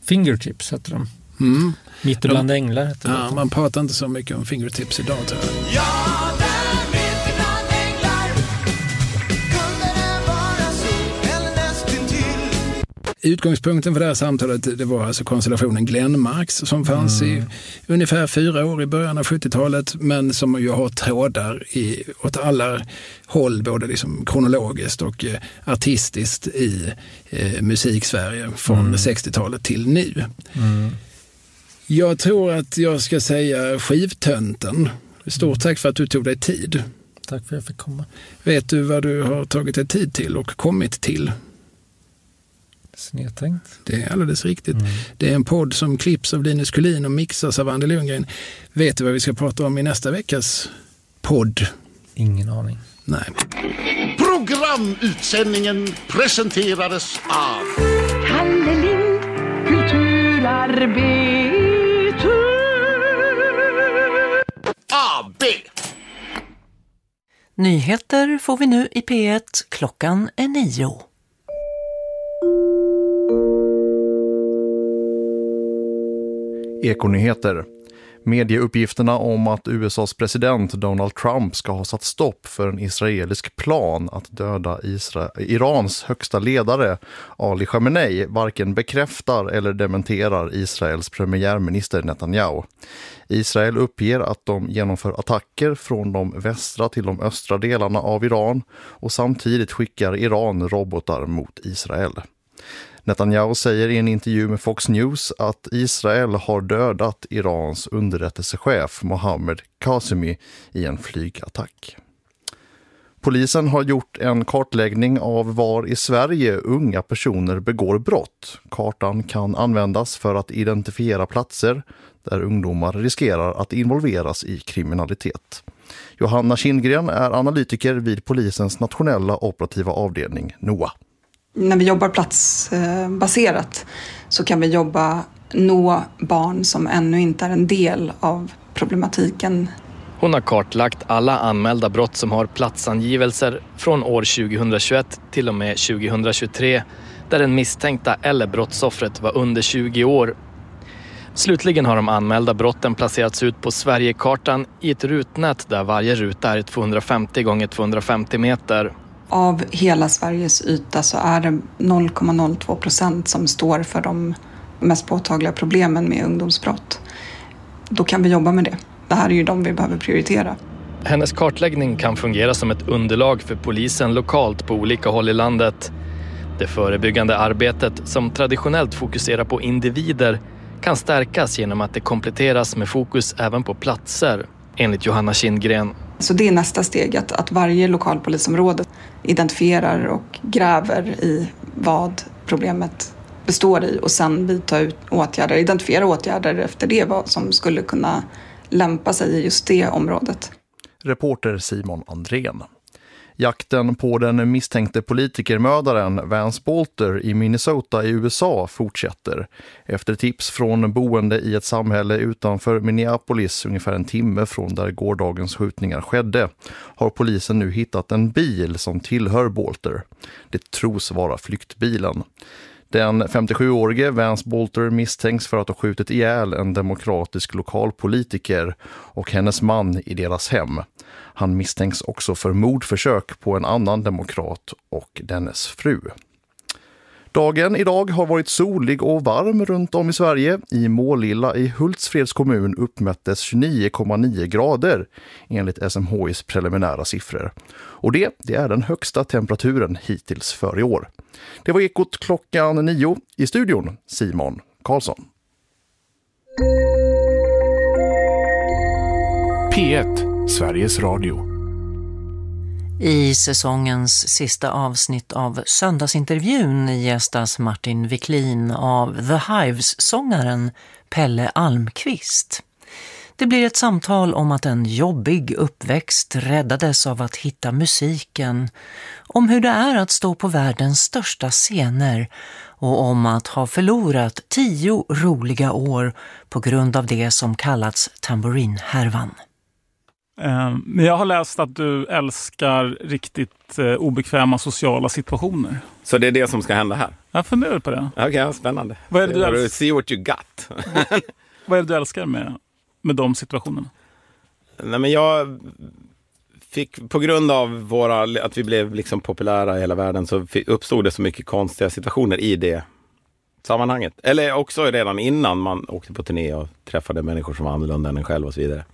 Fingertips heter de. Mitt bland änglar heter det. Ja, man pratar inte så mycket om Fingertips idag, tror jag. Utgångspunkten för det här samtalet, det var alltså konstellationen Glenmarks som fanns i ungefär 4 år i början av 70-talet, men som ju har trådar åt alla håll, både liksom kronologiskt och artistiskt i musik-Sverige från 60-talet till nu. Jag tror att jag ska säga skivtönten. Stort tack för att du tog dig tid. Tack för att jag fick komma. Vet du vad du har tagit dig tid till och kommit till? Snedtänkt. Det är alldeles riktigt. Det är en podd som klipps av Linus Kullin och mixas av Andy Lundgren. Vet du vad vi ska prata om i nästa veckas podd? Ingen aning. Nej. Programutsändningen presenterades av Kalle Lind, kulturarbetare. AB. Nyheter får vi nu i P1. Klockan är 9. Ekonyheter. Medieuppgifterna om att USAs president Donald Trump ska ha satt stopp för en israelisk plan att döda Irans högsta ledare Ali Khamenei varken bekräftar eller dementerar Israels premiärminister Netanyahu. Israel uppger att de genomför attacker från de västra till de östra delarna av Iran och samtidigt skickar Iran robotar mot Israel. Netanyahu säger i en intervju med Fox News att Israel har dödat Irans underrättelsechef Mohammed Qasemi i en flygattack. Polisen har gjort en kartläggning av var i Sverige unga personer begår brott. Kartan kan användas för att identifiera platser där ungdomar riskerar att involveras i kriminalitet. Johanna Kindgren är analytiker vid polisens nationella operativa avdelning NOA. När vi jobbar platsbaserat så kan vi nå barn som ännu inte är en del av problematiken. Hon har kartlagt alla anmälda brott som har platsangivelser från år 2021 till och med 2023 där den misstänkta eller brottsoffret var under 20 år. Slutligen har de anmälda brotten placerats ut på Sverigekartan i ett rutnät där varje ruta är 250 x 250 meter. Av hela Sveriges yta så är det 0,02% som står för de mest påtagliga problemen med ungdomsbrott. Då kan vi jobba med det. Det här är ju de vi behöver prioritera. Hennes kartläggning kan fungera som ett underlag för polisen lokalt på olika håll i landet. Det förebyggande arbetet, som traditionellt fokuserar på individer, kan stärkas genom att det kompletteras med fokus även på platser, enligt Johanna Kindgren. Så det är nästa steg, att varje lokalpolisområde identifierar och gräver i vad problemet består i och sen vidta ut åtgärder, identifiera åtgärder efter det vad som skulle kunna lämpa sig i just det området. Reporter Simon Andrén. Jakten på den misstänkte politikermördaren Vance Bolter i Minnesota i USA fortsätter. Efter tips från boende i ett samhälle utanför Minneapolis, ungefär en timme från där gårdagens skjutningar skedde, har polisen nu hittat en bil som tillhör Bolter. Det tros vara flyktbilen. Den 57-årige Vance Bolter misstänks för att ha skjutit ihjäl en demokratisk lokalpolitiker och hennes man i deras hem. Han misstänks också för mordförsök på en annan demokrat och dennes fru. Dagen idag har varit solig och varm runt om i Sverige. I Målilla i Hultsfreds kommun uppmättes 29,9 grader enligt SMHIs preliminära siffror. Och det är den högsta temperaturen hittills för i år. Det var Ekot klockan 9. I studion Simon Karlsson. P1, Sveriges Radio. I säsongens sista avsnitt av söndagsintervjun gästas Martin Wiklin av The Hives-sångaren Pelle Almqvist. Det blir ett samtal om att en jobbig uppväxt räddades av att hitta musiken, om hur det är att stå på världens största scener och om att ha förlorat 10 roliga år på grund av det som kallats tamburinhärvan. Men jag har läst att du älskar riktigt obekväma sociala situationer. Så det är det som ska hända här? Jag funderar på det. Okej, spännande. Vad är det du älskar? See what you got. Vad är det du älskar med de situationerna? Nej, men jag fick, på grund av att vi blev liksom populära i hela världen, så uppstod det så mycket konstiga situationer i det sammanhanget. Eller också redan innan man åkte på turné och träffade människor som var annorlunda än en själv och så vidare.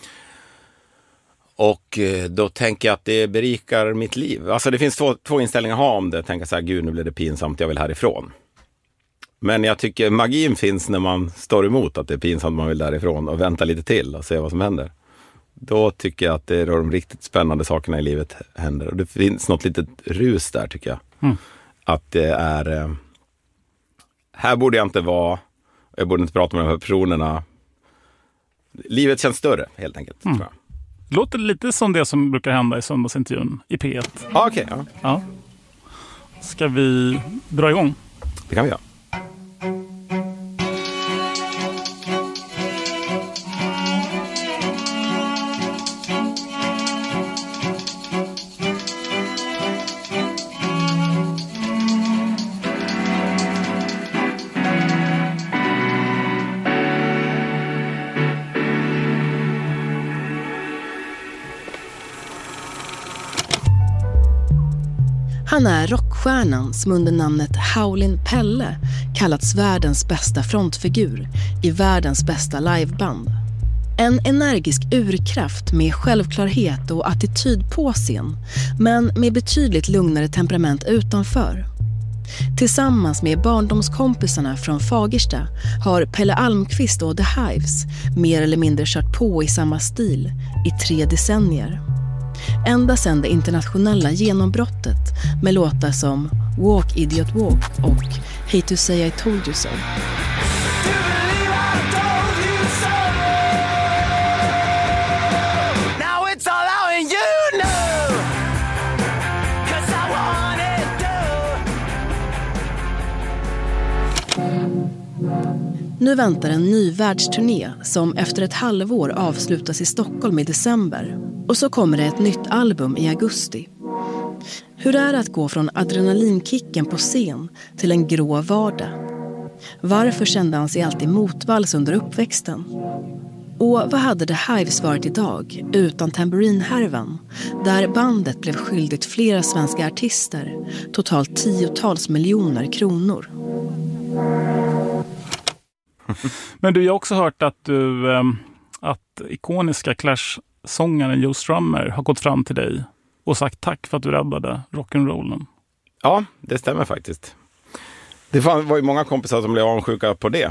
Och då tänker jag att det berikar mitt liv. Alltså det finns två inställningar att ha om det. Tänka så här, gud nu blir det pinsamt, jag vill härifrån. Men jag tycker magin finns när man står emot att det är pinsamt, man vill därifrån och vänta lite till och se vad som händer. Då tycker jag att det är de riktigt spännande sakerna i livet händer. Och det finns något litet rus där tycker jag. Att det är... här borde jag inte vara. Jag borde inte prata med de här personerna. Livet känns större helt enkelt, tror jag. Låter lite som det som brukar hända i söndagsintervjun i P1. Okej. Ja. Ska vi dra igång? Det kan vi göra. Han är rockstjärnan som under namnet Howlin' Pelle kallats världens bästa frontfigur i världens bästa liveband. En energisk urkraft med självklarhet och attityd på scen, men med betydligt lugnare temperament utanför. Tillsammans med barndomskompisarna från Fagersta har Pelle Almqvist och The Hives mer eller mindre kört på i samma stil i 3 decennier. Ända sedan det internationella genombrottet med låtar som Walk Idiot Walk och Hate to say I told you so. Nu väntar en ny världsturné som efter ett halvår avslutas i Stockholm i december. Och så kommer det ett nytt album i augusti. Hur är det att gå från adrenalinkicken på scen till en grå vardag? Varför kände han sig alltid motvalls under uppväxten? Och vad hade The Hives varit idag utan tamburinhärvan, där bandet blev skyldigt flera svenska artister, totalt 10-tals miljoner kronor? Men du, jag har också hört att att ikoniska Clash-sångaren Joe Strummer har gått fram till dig och sagt tack för att du räddade rock'n'rollen. Ja, det stämmer faktiskt. Det var ju många kompisar som blev avundsjuka på det.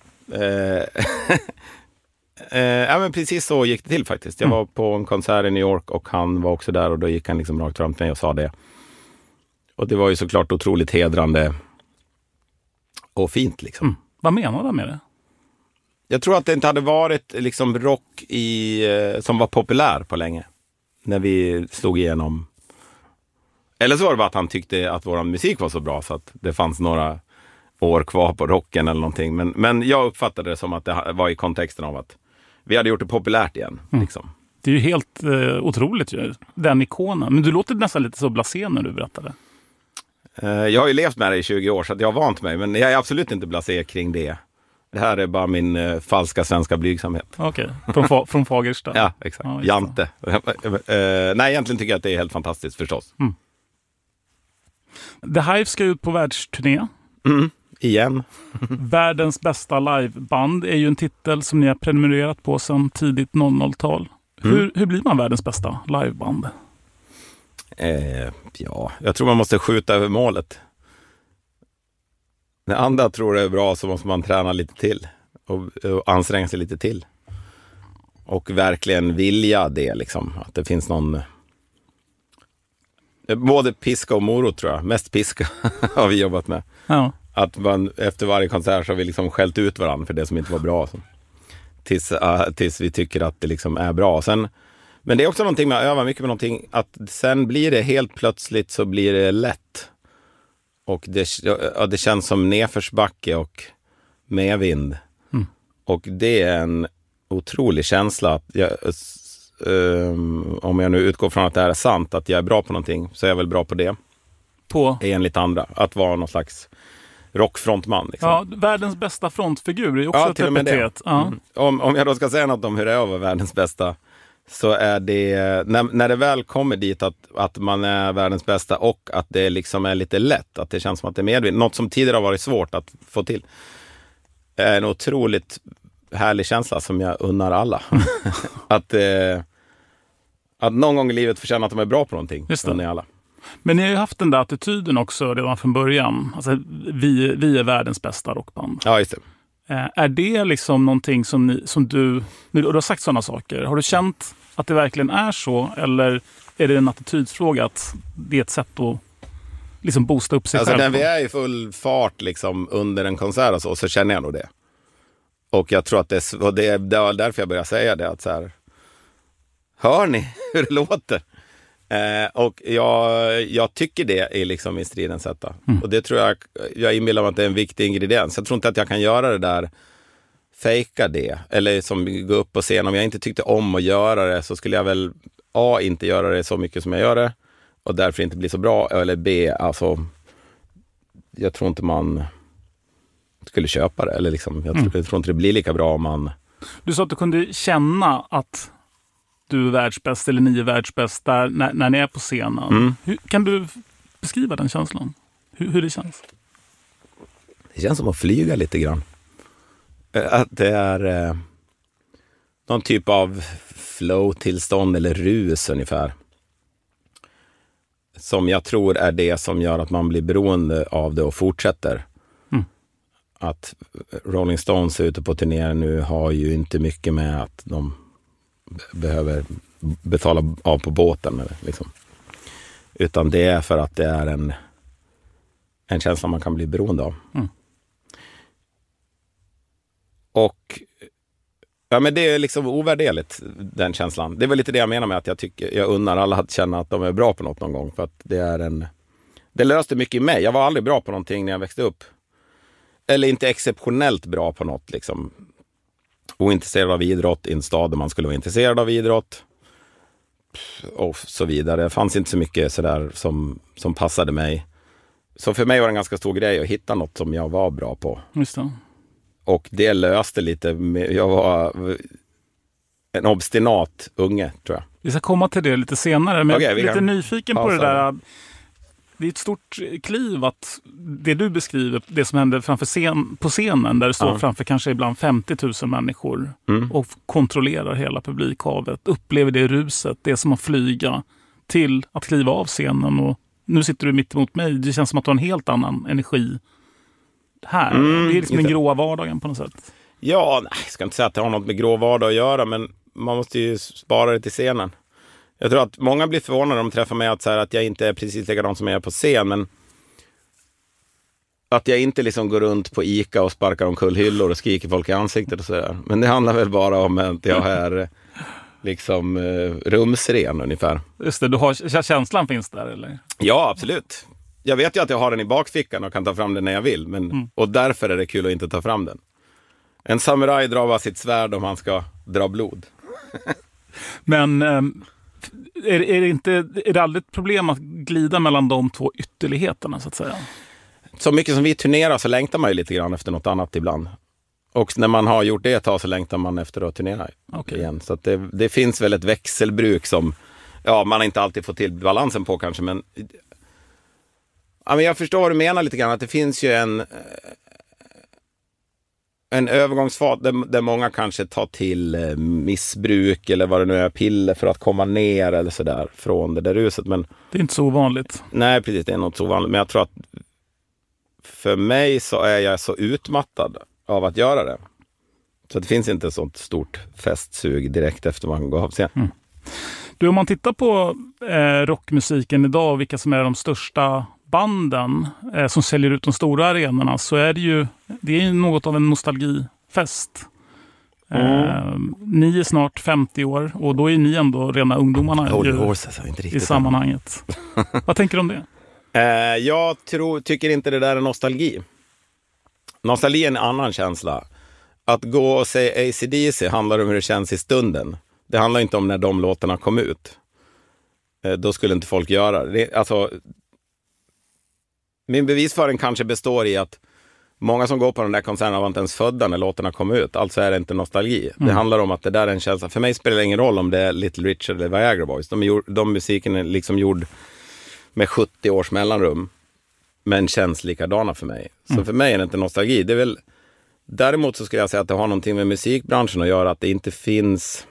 Ja, men precis så gick det till faktiskt. Jag var på en konsert i New York och han var också där och då gick han liksom rakt fram till mig och sa det. Och det var ju såklart otroligt hedrande och fint liksom. Vad menar du med det? Jag tror att det inte hade varit liksom rock som var populär på länge. När vi slog igenom. Eller så var det bara att han tyckte att vår musik var så bra så att det fanns några år kvar på rocken eller någonting. Men jag uppfattade det som att det var i kontexten av att vi hade gjort det populärt igen. Liksom. Det är ju helt otroligt ju, den ikonen. Men du låter nästan lite så blasé när du berättade. Jag har ju levt med det i 20 år så att jag har vant mig. Men jag är absolut inte blasé kring det. Det här är bara min falska svenska blygsamhet. Okej, från Fagersta. Ja, exakt. Ja, Jante. Nej, egentligen tycker jag att det är helt fantastiskt förstås. The Hives ska ut på världsturné. Igen. Världens bästa liveband är ju en titel som ni har prenumererat på sedan tidigt 00-tal. Hur blir man världens bästa liveband? Ja, jag tror man måste skjuta över målet. När andra tror det är bra så måste man träna lite till och anstränga sig lite till. Och verkligen vilja det liksom. Att det finns någon... Både piska och morot tror jag. Mest piska har vi jobbat med. Ja. Att man efter varje konsert så har vi liksom skällt ut varandra för det som inte var bra. Tills vi tycker att det liksom är bra. Men det är också någonting man övar mycket med någonting. Att sen blir det helt plötsligt så blir det lätt. Och det känns som nedförsbacke och medvind. Och det är en otrolig känsla om jag nu utgår från att det här är sant, att jag är bra på någonting, så är jag väl bra på det. På? Enligt andra. Att vara någon slags rockfrontman. Liksom. Ja, världens bästa frontfigur är också ett epitet. Ja. Om jag då ska säga något om hur det är att vara världens bästa, så är det, när det väl kommer dit att man är världens bästa och att det liksom är lite lätt, att det känns som att det är medvetet. Något som tidigare har varit svårt att få till. Är en otroligt härlig känsla som jag unnar alla. att någon gång i livet få känna att de är bra på någonting. Unnar alla. Men ni har ju haft den där attityden också redan från början. Alltså, vi är världens bästa rockband. Ja, just det. Är det liksom någonting som du har sagt sådana saker? Har du känt att det verkligen är så? Eller är det en attitydsfråga att det är ett sätt att liksom boosta upp sig själv? När vi är i full fart liksom, under en konsert och så känner jag nog det. Och jag tror att det var därför jag började säga det. Att så här, hör ni hur det låter? Och jag tycker det är liksom i stridens sätta. Och det tror jag inbillar mig att det är en viktig ingrediens. Jag tror inte att jag kan göra det där, fejka det. Eller som gå upp på scen. Om jag inte tyckte om att göra det, så skulle jag väl A, inte göra det så mycket som jag gör det. Och därför inte bli så bra. Eller B, alltså jag tror inte man skulle köpa det. Eller liksom, jag tror inte det blir lika bra om man... Du sa att du kunde känna att du är världsbäst eller ni är världsbäst när ni är på scenen. Kan du beskriva den känslan? Hur det känns? Det känns som att flyga lite grann. Att det är någon typ av flow-tillstånd eller rus ungefär. Som jag tror är det som gör att man blir beroende av det och fortsätter. Att Rolling Stones är ute på turné nu har ju inte mycket med att de behöver betala av på båten. Liksom. Utan det är för att det är en känsla man kan bli beroende av. Och ja, men det är liksom ovärderligt, den känslan. Det är väl lite det jag menar med att jag unnar alla att känna att de är bra på något någon gång. För att det löste mycket i mig. Jag var aldrig bra på någonting när jag växte upp. Eller inte exceptionellt bra på något liksom. Ointresserad av idrott i en stad där man skulle vara intresserad av idrott. Och så vidare. Det fanns inte så mycket sådär som passade mig. Så för mig var det en ganska stor grej att hitta något som jag var bra på. Just det. Och det löste lite. Jag var en obstinat unge, tror jag. Vi ska komma till det lite senare. Men jag är lite nyfiken på det där. Det är ett stort kliv att det du beskriver, det som händer på scenen, där det står framför kanske ibland 50 000 människor och kontrollerar hela publikhavet, upplever det ruset, det är som att flyga, till att kliva av scenen. Och nu sitter du mitt emot mig. Det känns som att du har en helt annan energi här. Det är liksom den gråa vardagen på något sätt. Ja, jag ska inte säga att det har något med grå vardag att göra, men man måste ju spara det till scenen. Jag tror att många blir förvånade om de träffar mig att jag inte är precis likadan som jag är på scen, men att jag inte liksom går runt på ICA och sparkar omkull hyllor och skriker folk i ansiktet och sådär. Men det handlar väl bara om att jag är liksom rumsren ungefär. Just det, känslan finns där eller? Ja, absolut. Jag vet ju att jag har den i bakfickan och kan ta fram den när jag vill, men och därför är det kul att inte ta fram den. En samuraj drar bara sitt svärd om han ska dra blod. Men är det aldrig ett problem att glida mellan de två ytterligheterna så att säga? Så mycket som vi turnerar så längtar man ju lite grann efter något annat ibland. Och när man har gjort det ett tag så längtar man efter att turnera igen. Så att det finns väl ett växelbruk som man inte alltid får till balansen på kanske. Men jag förstår vad du menar lite grann. Att det finns ju en övergångsfas där många kanske tar till missbruk eller vad det nu är, piller för att komma ner eller sådär från det där ruset. Men det är inte så ovanligt. Nej, precis, det är något så ovanligt. Men jag tror att för mig så är jag så utmattad av att göra det. Så det finns inte ett sånt stort festsug direkt efter man går av scen. Du, om man tittar på rockmusiken idag, vilka som är de största banden som säljer ut de stora arenorna, så är det är något av en nostalgifest. Ni är snart 50 år och då är ni ändå rena ungdomarna i sammanhanget. Vad tänker du om det? Jag tycker inte det där är nostalgi. Nostalgi är en annan känsla. Att gå och säga AC/DC handlar om hur det känns i stunden. Det handlar inte om när de låtarna kom ut. Då skulle inte folk göra det. Alltså, min bevisföring kanske består i att många som går på den där konserten var inte ens födda när låtarna kom ut. Alltså är det inte nostalgi. Det handlar om att det där är en känsla. För mig spelar det ingen roll om det är Little Richard eller Viagra Boys. De musiken är liksom gjord med 70 års mellanrum. Men känns likadana för mig. Så för mig är det inte nostalgi. Det är väl... Däremot så skulle jag säga att det har någonting med musikbranschen att göra. Att det inte finns...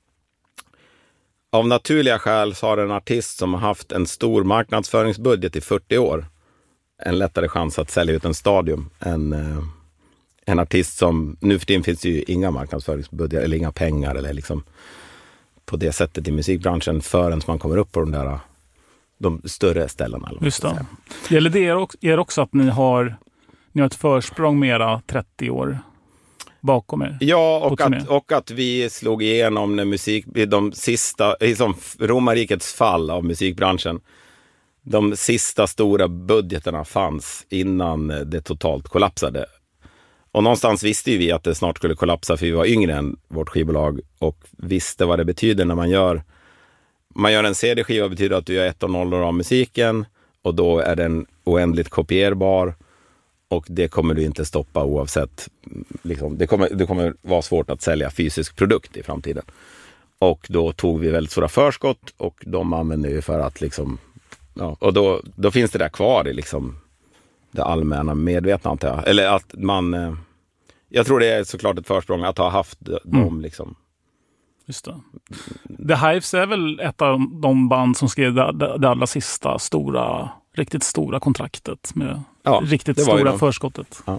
Av naturliga skäl så har en artist som har haft en stor marknadsföringsbudget i 40 år en lättare chans att sälja ut en stadium än en artist som... Nu för tiden finns det ju inga marknadsföringsbudget eller inga pengar eller liksom på det sättet i musikbranschen förrän man kommer upp på de större ställena. Just det. Gäller det er också att ni har ett försprång mera 30 år bakom er? Ja, och att vi slog igenom när musik i de sista, som romarrikets fall av musikbranschen. De sista stora budgeterna fanns innan det totalt kollapsade. Och någonstans visste ju vi att det snart skulle kollapsa för vi var yngre än vårt skivbolag och visste vad det betyder när man gör en CD-skiva betyder att du gör 1 och 0 av musiken och då är den oändligt kopierbar och det kommer du inte stoppa oavsett. Liksom, det kommer vara svårt att sälja fysisk produkt i framtiden. Och då tog vi väldigt stora förskott och de använde vi för att liksom, ja, och då finns det där kvar i liksom det allmänna medvetandet. Eller att man, jag tror det är såklart ett försprång att ha haft dem liksom. Just det. The Hives är väl ett av de band som skrev det allra sista riktigt stora kontraktet med riktigt stora förskottet. Ja.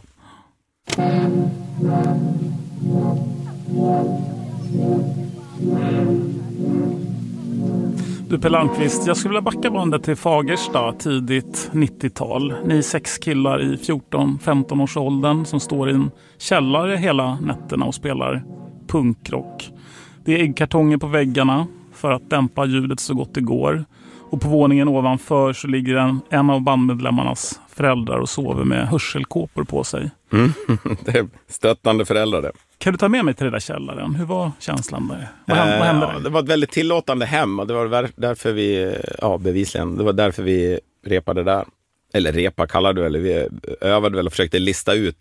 Du Pelle Almqvist, jag skulle vilja backa bandet till Fagersta tidigt 90-tal. Ni är 6 killar i 14-15 års åldern som står i en källare hela nätterna och spelar punkrock. Det är äggkartonger på väggarna för att dämpa ljudet så gott det går. Och på våningen ovanför så ligger en av bandmedlemmarnas föräldrar och sover med hörselkåpor på sig. Det är stöttande föräldrar det. Kan du ta med mig till den där källaren? Hur var känslan där? Vad hände där? Det var ett väldigt tillåtande hem och det var därför vi, bevisligen, det var därför vi repade där. Eller kallade du, eller vi övade väl och försökte lista ut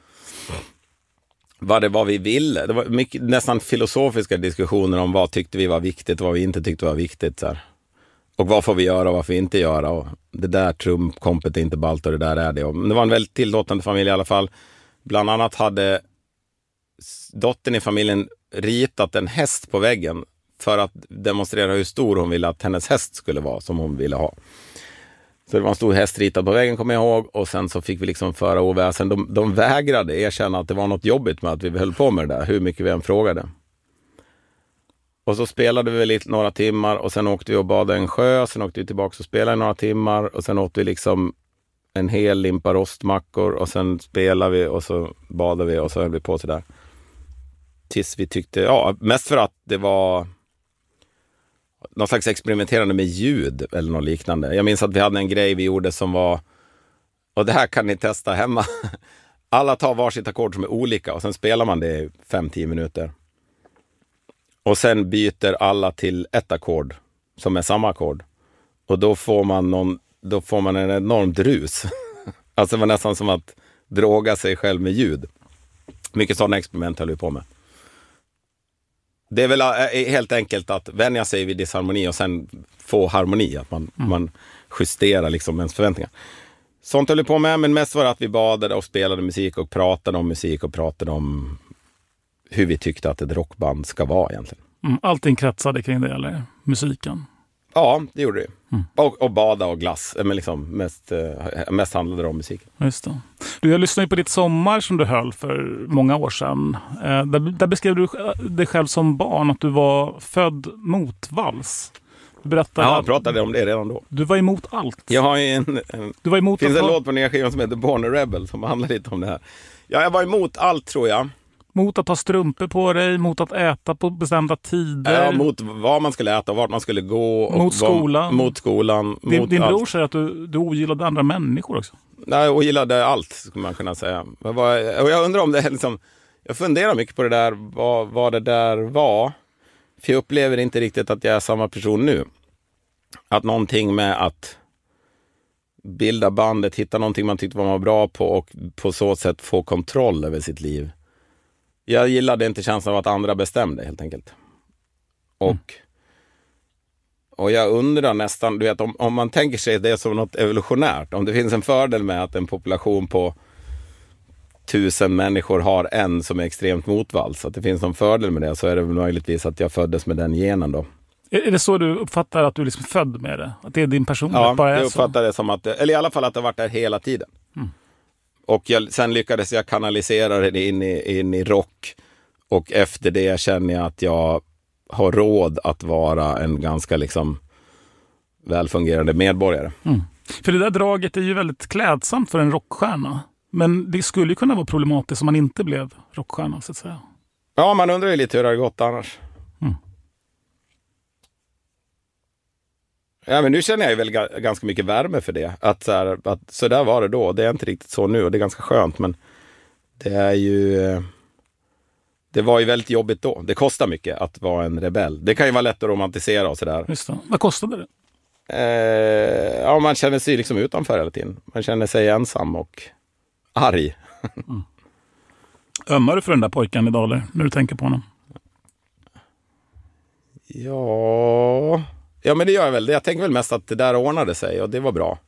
vad det var vi ville. Det var mycket, nästan filosofiska diskussioner om vad tyckte vi var viktigt och vad vi inte tyckte var viktigt. Så här. Och vad får vi göra och vad får vi inte göra. Och det där trumkompet är inte ballt och det där är det. Och det var en väldigt tillåtande familj i alla fall. Bland annat hade dottern i familjen ritat en häst på väggen för att demonstrera hur stor hon ville att hennes häst skulle vara som hon ville ha. Så det var en stor häst ritad på väggen, kommer jag ihåg. Och sen så fick vi liksom föra oväsen. De vägrade erkänna att det var något jobbigt med att vi höll på med det där. Hur mycket vi än frågade. Och så spelade vi lite några timmar. Och sen åkte vi och badade en sjö. Sen åkte vi tillbaka och spelade några timmar. Och sen åt vi liksom en hel limpa rostmackor. Och sen spelade vi och så badade vi. Och så höll vi på sådär. Tills vi tyckte, mest för att det var någon slags experimenterande med ljud eller något liknande. Jag minns att vi hade en grej vi gjorde som var, och det här kan ni testa hemma. Alla tar varsitt ackord som är olika och sen spelar man det i 5-10 minuter. Och sen byter alla till ett ackord som är samma ackord. Och då får man en enormt rus. Alltså det var nästan som att droga sig själv med ljud. Mycket sådana experiment höll vi på med. Det är väl helt enkelt att vänja sig vid disharmoni och sen få harmoni. Att man justerar liksom ens förväntningar. Sånt höll vi på med, men mest var att vi badade och spelade musik och pratade om musik och pratade om hur vi tyckte att ett rockband ska vara egentligen. Allting kretsade kring det, eller musiken? Ja, det gjorde det. Och bada och glass. Men liksom mest handlade det om musik. Just det. Jag lyssnade på ditt sommar som du höll för många år sedan. Där beskrev du dig själv som barn att du var född motvalls. Jag pratade om det redan då. Du var emot allt. Jag har finns en låt på nya skivan som heter Born a Rebel som handlar lite om det här. Ja, jag var emot allt tror jag. Mot att ha strumpor på dig, mot att äta på bestämda tider. Ja, mot vad man skulle äta och vart man skulle gå. Och mot skolan. Mot skolan. Din bror säger att du ogillade andra människor också. Nej, jag ogillade allt, skulle man kunna säga. Och jag undrar om det är liksom... Jag funderar mycket på det där, vad det där var. För jag upplever inte riktigt att jag är samma person nu. Att någonting med att bilda bandet, hitta någonting man tyckte man var bra på och på så sätt få kontroll över sitt liv. Jag gillade inte känslan av att andra bestämde helt enkelt. Och jag undrar nästan, du vet, om man tänker sig det som något evolutionärt, om det finns en fördel med att en population på 1000 människor har en som är extremt motvalls, att det finns någon fördel med det, så är det väl möjligtvis att jag föddes med den genen då. Är det så du uppfattar att du liksom är född med det? Att det är din personlighet? Ja, jag uppfattar det som att, eller i alla fall att det har varit där hela tiden. Och sen lyckades jag kanalisera det in i rock, och efter det känner jag att jag har råd att vara en ganska liksom välfungerande medborgare. För det där draget är ju väldigt klädsamt för en rockstjärna. Men det skulle ju kunna vara problematiskt om man inte blev rockstjärna, så att säga. Ja, man undrar ju lite hur det har gått annars. Ja, men nu känner jag ju väl ganska mycket värme för det. Att så där var det då. Det är inte riktigt så nu och det är ganska skönt. Men det är ju... Det var ju väldigt jobbigt då. Det kostar mycket att vara en rebell. Det kan ju vara lätt att romantisera och sådär. Just det. Vad kostade det? Ja, man känner sig liksom utanför hela tiden. Man känner sig ensam och arg. Ömmar du för den där pojken idag, eller, när du tänker på honom? Ja, men det gör jag väl. Jag tänker väl mest att det där ordnade sig och det var bra.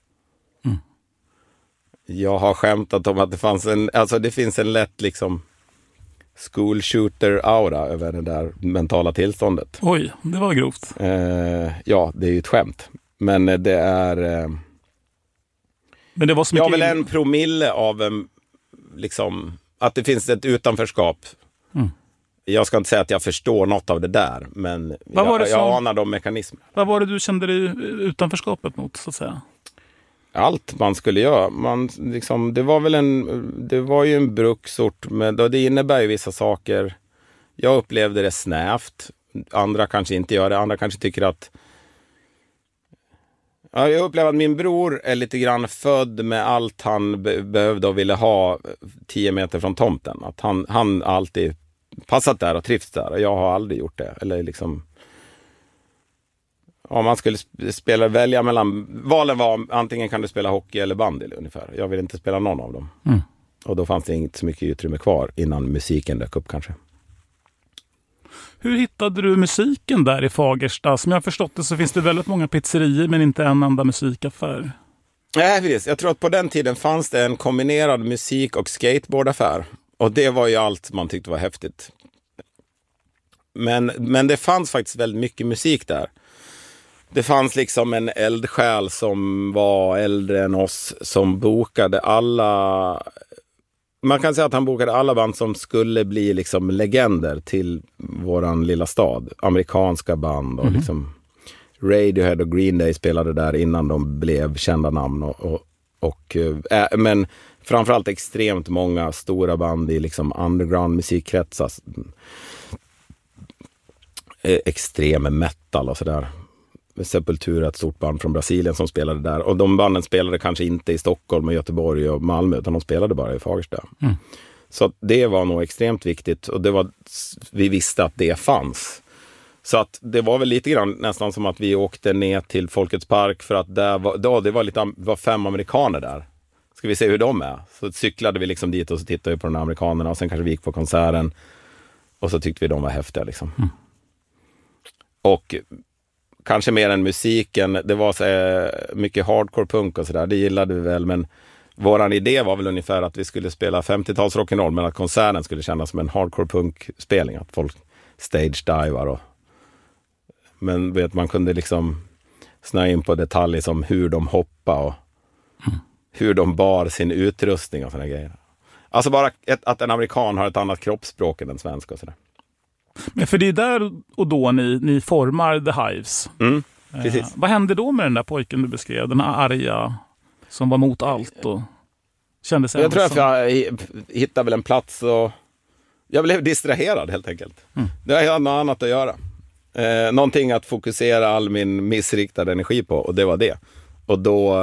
Jag har skämtat om att det finns en lätt liksom school shooter-aura över det där mentala tillståndet. Oj, det var grovt. Ja, det är ju ett skämt. Men det är... Men det var så mycket... Jag väl en promille av liksom, att det finns ett utanförskap. Jag ska inte säga att jag förstår något av det där, men jag anar de mekanismer. Vad var det du kände dig utanförskapet mot, så att säga? Allt man skulle göra. Det var ju en bruksort, men det innebär ju vissa saker. Jag upplevde det snävt. Andra kanske inte gör det. Andra kanske tycker att... Ja, jag upplever att min bror är lite grann född med allt han behövde och ville ha 10 meter från tomten. Att han alltid passat där och trivs där. Och jag har aldrig gjort det. Eller liksom... Om man skulle välja mellan... Valen var antingen kan du spela hockey eller bandy ungefär. Jag vill inte spela någon av dem. Och då fanns det inte så mycket utrymme kvar innan musiken dök upp kanske. Hur hittade du musiken där i Fagersta? Som jag har förstått det så finns det väldigt många pizzerier men inte en enda musikaffär. Nej, precis. Jag tror att på den tiden fanns det en kombinerad musik- och skateboardaffär. Och det var ju allt man tyckte var häftigt. Men det fanns faktiskt väldigt mycket musik där. Det fanns liksom en eldsjäl som var äldre än oss som bokade alla... Man kan säga att han bokade alla band som skulle bli liksom legender till våran lilla stad. Amerikanska band och liksom Radiohead och Green Day spelade där innan de blev kända namn. Men framförallt extremt många stora band i liksom underground musikkretsar. Extrem metal och sådär. Sepultura, ett stort band från Brasilien som spelade där. Och de banden spelade kanske inte i Stockholm och Göteborg och Malmö, utan de spelade bara i Fagersta. Så det var nog extremt viktigt och vi visste att det fanns. Så att det var väl lite grann nästan som att vi åkte ner till Folkets park för att det var 5 amerikaner där. Ska vi se hur de är? Så cyklade vi liksom dit och så tittade vi på de amerikanerna och sen kanske vi gick på konserten och så tyckte vi de var häftiga liksom. Och kanske mer än musiken, det var så mycket hardcore punk och sådär, det gillade vi väl, men våran idé var väl ungefär att vi skulle spela 50-tals rock'n'roll, men att konserten skulle kännas som en hardcore punk-spelning, att folk stage-divar men vet, man kunde liksom snöa in på detaljer som hur de hoppade och hur de bar sin utrustning och sådana grejer. Alltså bara att en amerikan har ett annat kroppsspråk än en svensk och sådär. Men för det är där och då ni formar The Hives. Precis. Vad hände då med den där pojken du beskrev? Den här arga som var mot allt och kände sig Jag tror att jag hittade väl en plats och jag blev distraherad helt enkelt. Det hade något annat att göra. Någonting att fokusera all min missriktade energi på, och det var det. Och då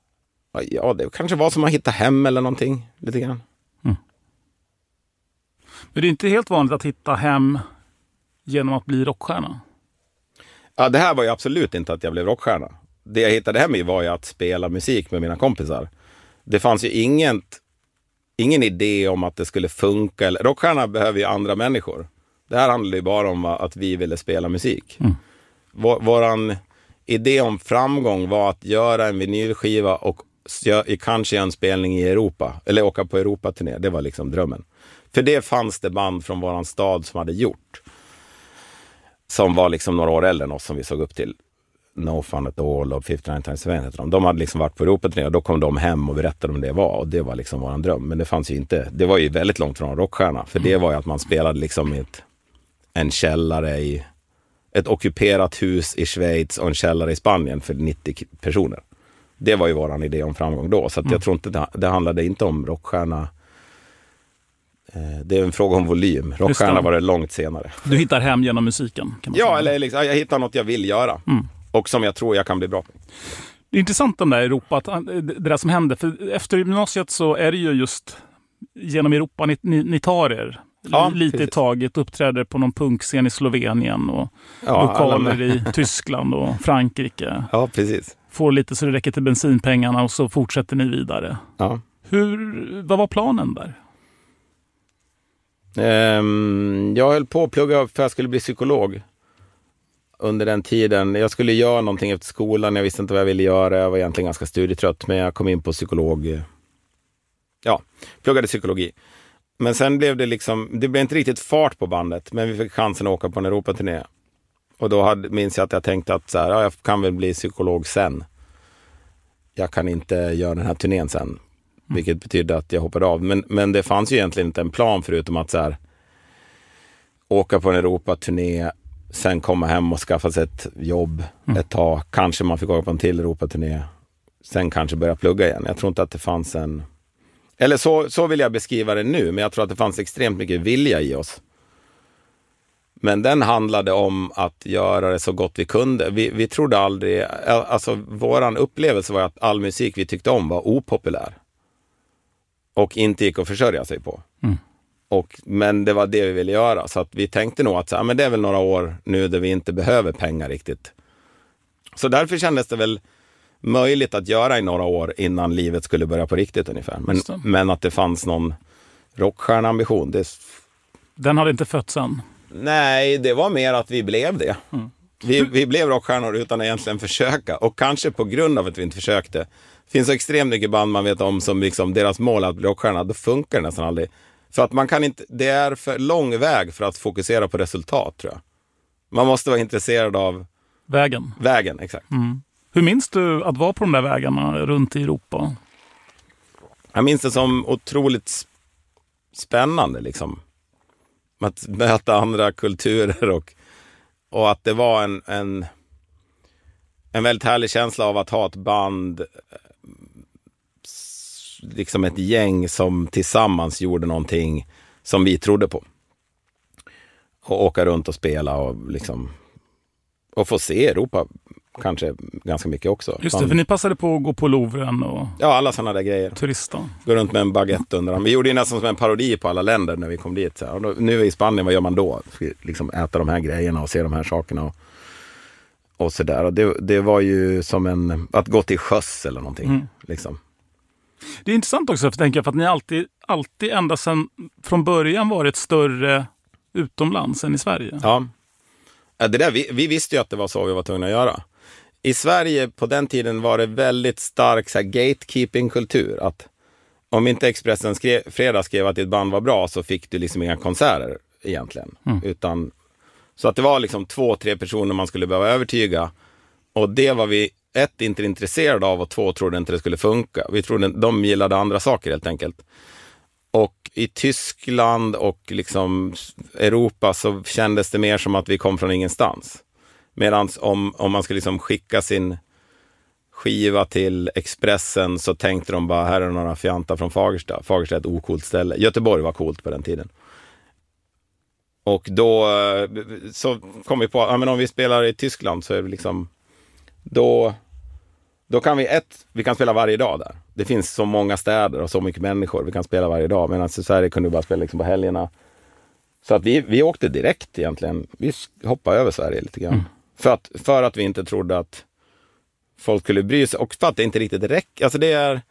det kanske var som att hitta hem eller någonting lite grann. Men det är inte helt vanligt att hitta hem genom att bli rockstjärna. Ja, det här var ju absolut inte att jag blev rockstjärna. Det jag hittade hem i var ju att spela musik med mina kompisar. Det fanns ju ingen idé om att det skulle funka. Rockstjärna behöver ju andra människor. Det här handlade ju bara om att vi ville spela musik. Våran idé om framgång var att göra en vinylskiva och kanske en spelning i Europa. Eller åka på Europaturné. Det var liksom drömmen. För det fanns det band från våran stad som hade gjort. Som var liksom några år äldre än oss som vi såg upp till. No Fun at All och 59 Times Seven heter de. De hade liksom varit på Europaturné och då kom de hem och berättade om det var. Och det var liksom våran dröm. Men det fanns ju inte. Det var ju väldigt långt från en rockstjärna. För det var ju att man spelade liksom i en källare i ett ockuperat hus i Schweiz och en källare i Spanien för 90 personer. Det var ju våran idé om framgång då. Så att jag tror inte det handlade inte om rockstjärna. Det är en fråga om volym. Rockstjärna var det långt senare. Du hittar hem genom musiken? Kan man säga. Eller liksom, jag hittar något jag vill göra. Och som jag tror jag kan bli bra på. Det är intressant om det här Europa, att det där som hände. För efter gymnasiet så är det ju just genom Europa ni tar er. Lite precis. I taget, uppträder på någon punkscen i Slovenien och lokaler i Tyskland och Frankrike. Ja, precis. Får lite så det räcker till bensinpengarna och så fortsätter ni vidare. Ja. Vad var planen där? Jag höll på att plugga för jag skulle bli psykolog under den tiden. Jag skulle göra någonting efter skolan. Jag visste inte vad jag ville göra. Jag var egentligen ganska studietrött, men jag kom in på psykolog. Ja, pluggade psykologi. Men sen blev det blev inte riktigt fart på bandet, men vi fick chansen att åka på en Europaturné. Och då minns jag att jag tänkte att jag kan väl bli psykolog sen. Jag kan inte göra den här turnén sen. Vilket betydde att jag hoppade av. Men det fanns ju egentligen inte en plan förutom att åka på en Europaturné, sen komma hem och skaffa sig ett jobb ett tag. Kanske man fick åka på en till Europaturné. Sen kanske börja plugga igen. Jag tror inte att det fanns en... Eller så vill jag beskriva det nu, men jag tror att det fanns extremt mycket vilja i oss. Men den handlade om att göra det så gott vi kunde. Vi trodde aldrig... Alltså, våran upplevelse var att all musik vi tyckte om var opopulär. Och inte gick att försörja sig på. Men det var det vi ville göra. Så att vi tänkte nog att men det är väl några år nu där vi inte behöver pengar riktigt. Så därför kändes det väl möjligt att göra i några år innan livet skulle börja på riktigt ungefär. Men att det fanns någon rockstjärneambition. Den hade inte fötts än? Nej, det var mer att vi blev det. Vi blev rockstjärnor utan att egentligen försöka. Och kanske på grund av att vi inte försökte. Det finns så extremt mycket band man vet om som liksom deras mål är att bli rockstjärna. Då funkar det nästan aldrig. För att man kan inte, det är för lång väg för att fokusera på resultat, tror jag. Man måste vara intresserad av vägen, exakt. Hur minns du att vara på de där vägarna runt i Europa? Jag minns det som otroligt spännande liksom. Att möta andra kulturer och att det var en väldigt härlig känsla av att ha ett band, liksom ett gäng som tillsammans gjorde någonting som vi trodde på. Och åka runt och spela och få se Europa kanske ganska mycket också. Just det, för ni passade på att gå på Louvren och... Ja, alla sådana där grejer. Turista. Gå runt med en baguette under dem. Vi gjorde ju nästan som en parodi på alla länder när vi kom dit. Och då, nu i Spanien, vad gör man då? Liksom äta de här grejerna och se de här sakerna och sådär. Och det var ju som att gå till sjöss eller någonting. Liksom. Det är intressant också, för att ni alltid ända sedan från början varit större utomlands än i Sverige. Ja. Det där, vi visste ju att det var så vi var tvungna att göra. I Sverige på den tiden var det väldigt stark gatekeeping-kultur. Att om inte Expressen fredag skrev att ditt band var bra så fick du liksom inga konserter egentligen. Utan, så att det var liksom 2-3 personer man skulle behöva övertyga. Och det var vi inte intresserade av och 2 trodde inte det skulle funka. Vi trodde de gillade andra saker helt enkelt. Och i Tyskland och liksom Europa så kändes det mer som att vi kom från ingenstans. Medan om man skulle liksom skicka sin skiva till Expressen så tänkte de bara, här är några fjantar från Fagersta. Fagersta är ett ocoolt ställe. Göteborg var coolt på den tiden. Och då så kom vi på, men om vi spelar i Tyskland så är det liksom, då kan vi kan spela varje dag där. Det finns så många städer och så mycket människor. Vi kan spela varje dag. Medan i Sverige kunde vi bara spela liksom på helgerna. Så att vi åkte direkt egentligen. Vi hoppade över Sverige lite grann. För att vi inte trodde att folk skulle bry sig. Och för att det inte riktigt räcker. Alltså det är...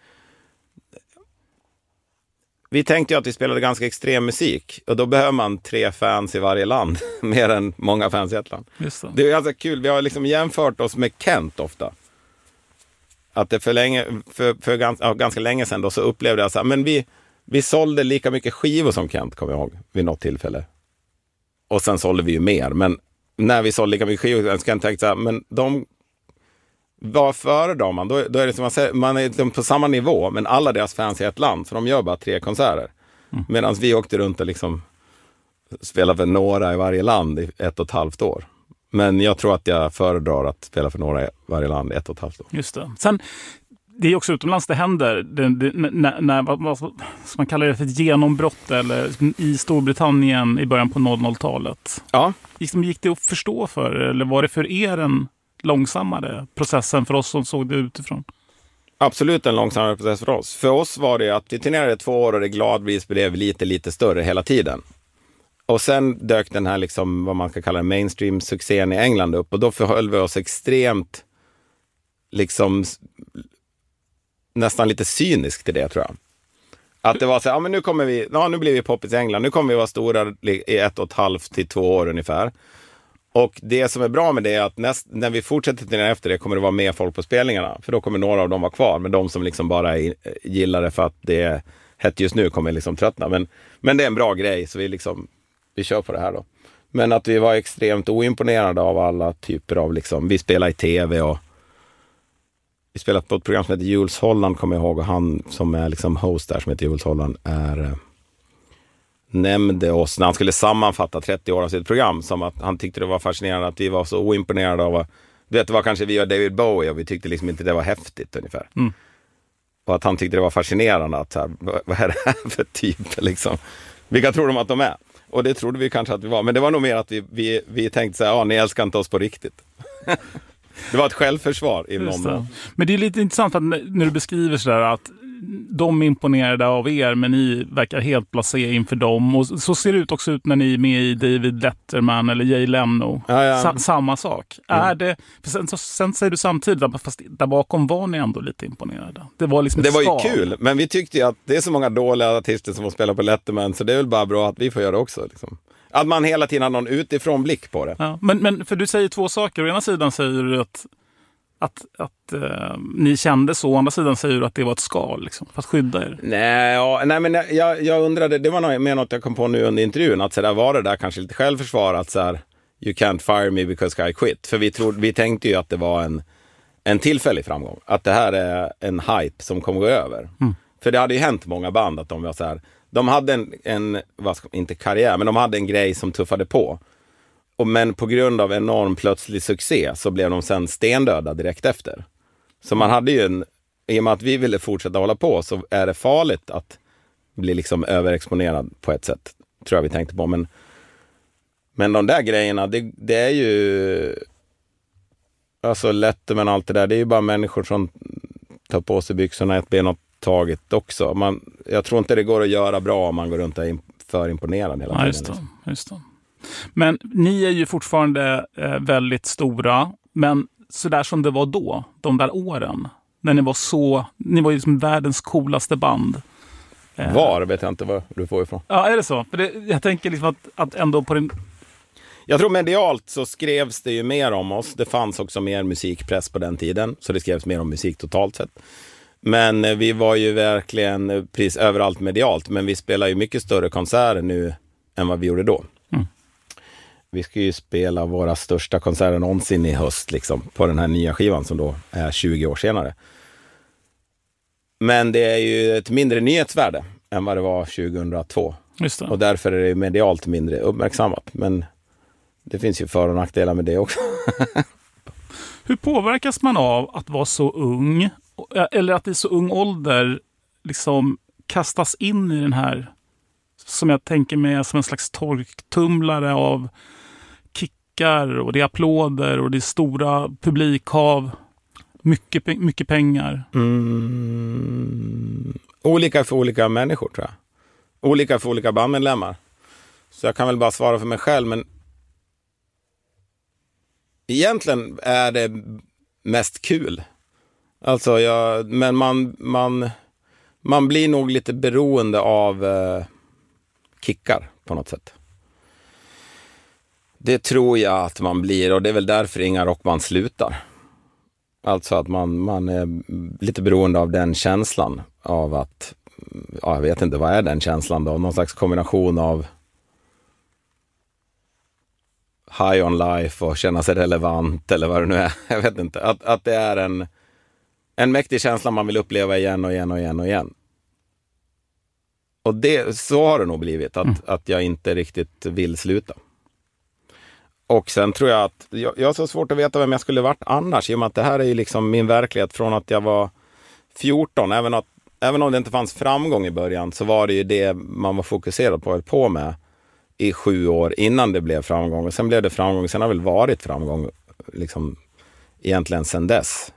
Vi tänkte ju att vi spelade ganska extrem musik. Och då behöver man 3 fans i varje land. Mer än många fans i ett land. Just det. Det är ganska kul. Vi har liksom jämfört oss med Kent ofta. Att det för ganska länge sedan då så upplevde jag så här. Men vi sålde lika mycket skivor som Kent, kommer jag ihåg. Vid något tillfälle. Och sen sålde vi ju mer. Men när vi sålde lika mycket skivor så Kent tänkte så här. Men de... Vad föredrar man? Då är det som man är liksom på samma nivå, men alla deras fans i ett land, så de gör bara 3 konserter. Medan vi åkte runt och liksom spelade för några i varje land i 1,5 år. Men jag tror att jag föredrar att spela för några i varje land i 1,5 år. Just det. Sen, det är också utomlands det händer, när vad ska man kalla det för ett genombrott eller i Storbritannien i början på 00-talet. Ja. Gick det att förstå för, eller var det för er en långsammare processen för oss som såg det utifrån? Absolut en långsammare process för oss. För oss var det att vi turnerade 2 år och det gladvis blev lite större hela tiden. Och sen dök den här liksom, vad man ska kalla mainstream-succén i England upp. Och då förhöll vi oss extremt liksom nästan lite cyniskt till det, tror jag. Att det var så här, men nu blir vi poppis i England. Nu kommer vi vara stora i 1,5 till 2 år ungefär. Och det som är bra med det är att när vi fortsätter till efter det kommer det vara mer folk på spelningarna. För då kommer några av dem vara kvar. Men de som liksom bara gillar det för att det är hett just nu kommer liksom tröttna. Men det är en bra grej, så vi kör på det här då. Men att vi var extremt oimponerade av alla typer av liksom, vi spelar i tv och vi spelar på ett program som heter Jules Holland, kommer jag ihåg. Och han som är liksom host där, som heter Jules Holland, nämnde oss när han skulle sammanfatta 30 år av sitt program, som att han tyckte det var fascinerande att vi var så oimponerade av, det var kanske vi och David Bowie, och vi tyckte liksom inte det var häftigt ungefär. Och att han tyckte det var fascinerande att så här, vad är det här för typ liksom, vilka tror de att de är? Och det trodde vi kanske att vi var, men det var nog mer att vi tänkte så här, ni älskar inte oss på riktigt. Det var ett självförsvar i någon. Men det är lite intressant att när du beskriver sådär att de är imponerade av er, men ni verkar helt blasé inför dem. Och så ser det också ut när ni är med i David Letterman eller Jay Leno. Ja. Samma sak. Är det, för sen säger du samtidigt att fast där bakom var ni ändå lite imponerade. Det var liksom det var ju kul, men vi tyckte ju att det är så många dåliga artister som får spela på Letterman, så det är väl bara bra att vi får göra det också. Liksom. Att man hela tiden har någon utifrån blick på det. Ja, men för du säger 2 saker. Å ena sidan säger du att ni kände så, å andra sidan säger du att det var ett skal liksom, för att skydda er. Nej, men jag undrade, det var nog mer något jag kom på nu under intervjun, att så där var det där kanske lite självförsvar, att så här, you can't fire me because I quit. För vi tänkte ju att det var en tillfällig framgång. Att det här är en hype som kommer gå över. För det hade ju hänt många band att de var så här, de hade inte karriär, men de hade en grej som tuffade på. Men på grund av enorm plötslig succé så blev de sen stendöda direkt efter. Så man hade ju i och med att vi ville fortsätta hålla på, så är det farligt att bli liksom överexponerad på ett sätt, tror jag vi tänkte på. Men de där grejerna, det är ju alltså lätt, men allt det där, det är ju bara människor som tar på sig byxorna ett ben åt taget också. Jag tror inte det går att göra bra om man går runt och är för imponerad hela tiden. Just det. Men ni är ju fortfarande väldigt stora, men så där som det var då, de där åren, när ni var ju liksom världens coolaste band. Var vet jag inte vad du får ifrån. Ja, är det så? För jag tänker liksom att ändå på den... Jag tror medialt så skrevs det ju mer om oss. Det fanns också mer musikpress på den tiden, så det skrevs mer om musik totalt sett. Men vi var ju verkligen precis överallt medialt, men vi spelar ju mycket större konserter nu än vad vi gjorde då. Vi ska ju spela våra största konserter någonsin i höst liksom, på den här nya skivan som då är 20 år senare. Men det är ju ett mindre nyhetsvärde än vad det var 2002. Just det. Och därför är det medialt mindre uppmärksammat. Men det finns ju för- och nackdelar med det också. Hur påverkas man av att vara så ung, eller att i så ung ålder liksom kastas in i den här, som jag tänker mig som en slags torktumlare av kickar, och det är applåder och det är stora publikhav, mycket pengar? Olika för olika människor, tror jag. Olika för olika bandmedlemmar. Så jag kan väl bara svara för mig själv, men egentligen är det mest kul. Alltså men man blir nog lite beroende av kickar på något sätt. Det tror jag att man blir, och det är väl därför inga rockband slutar. Alltså att man är lite beroende av den känslan av att, ja, jag vet inte, vad är den känslan då? Någon slags kombination av high on life och känna sig relevant eller vad det nu är. Jag vet inte. Att det är en mäktig känsla man vill uppleva igen och igen och igen och igen. Och så har det nog blivit, att jag inte riktigt vill sluta. Och sen tror jag att jag har så svårt att veta vem jag skulle varit annars, i och med att det här är ju liksom min verklighet från att jag var 14. Även om det inte fanns framgång i början, så var det ju det man var fokuserad på och höll på med i 7 år innan det blev framgång. Och sen blev det framgång, sen har väl varit framgång liksom egentligen sen dess.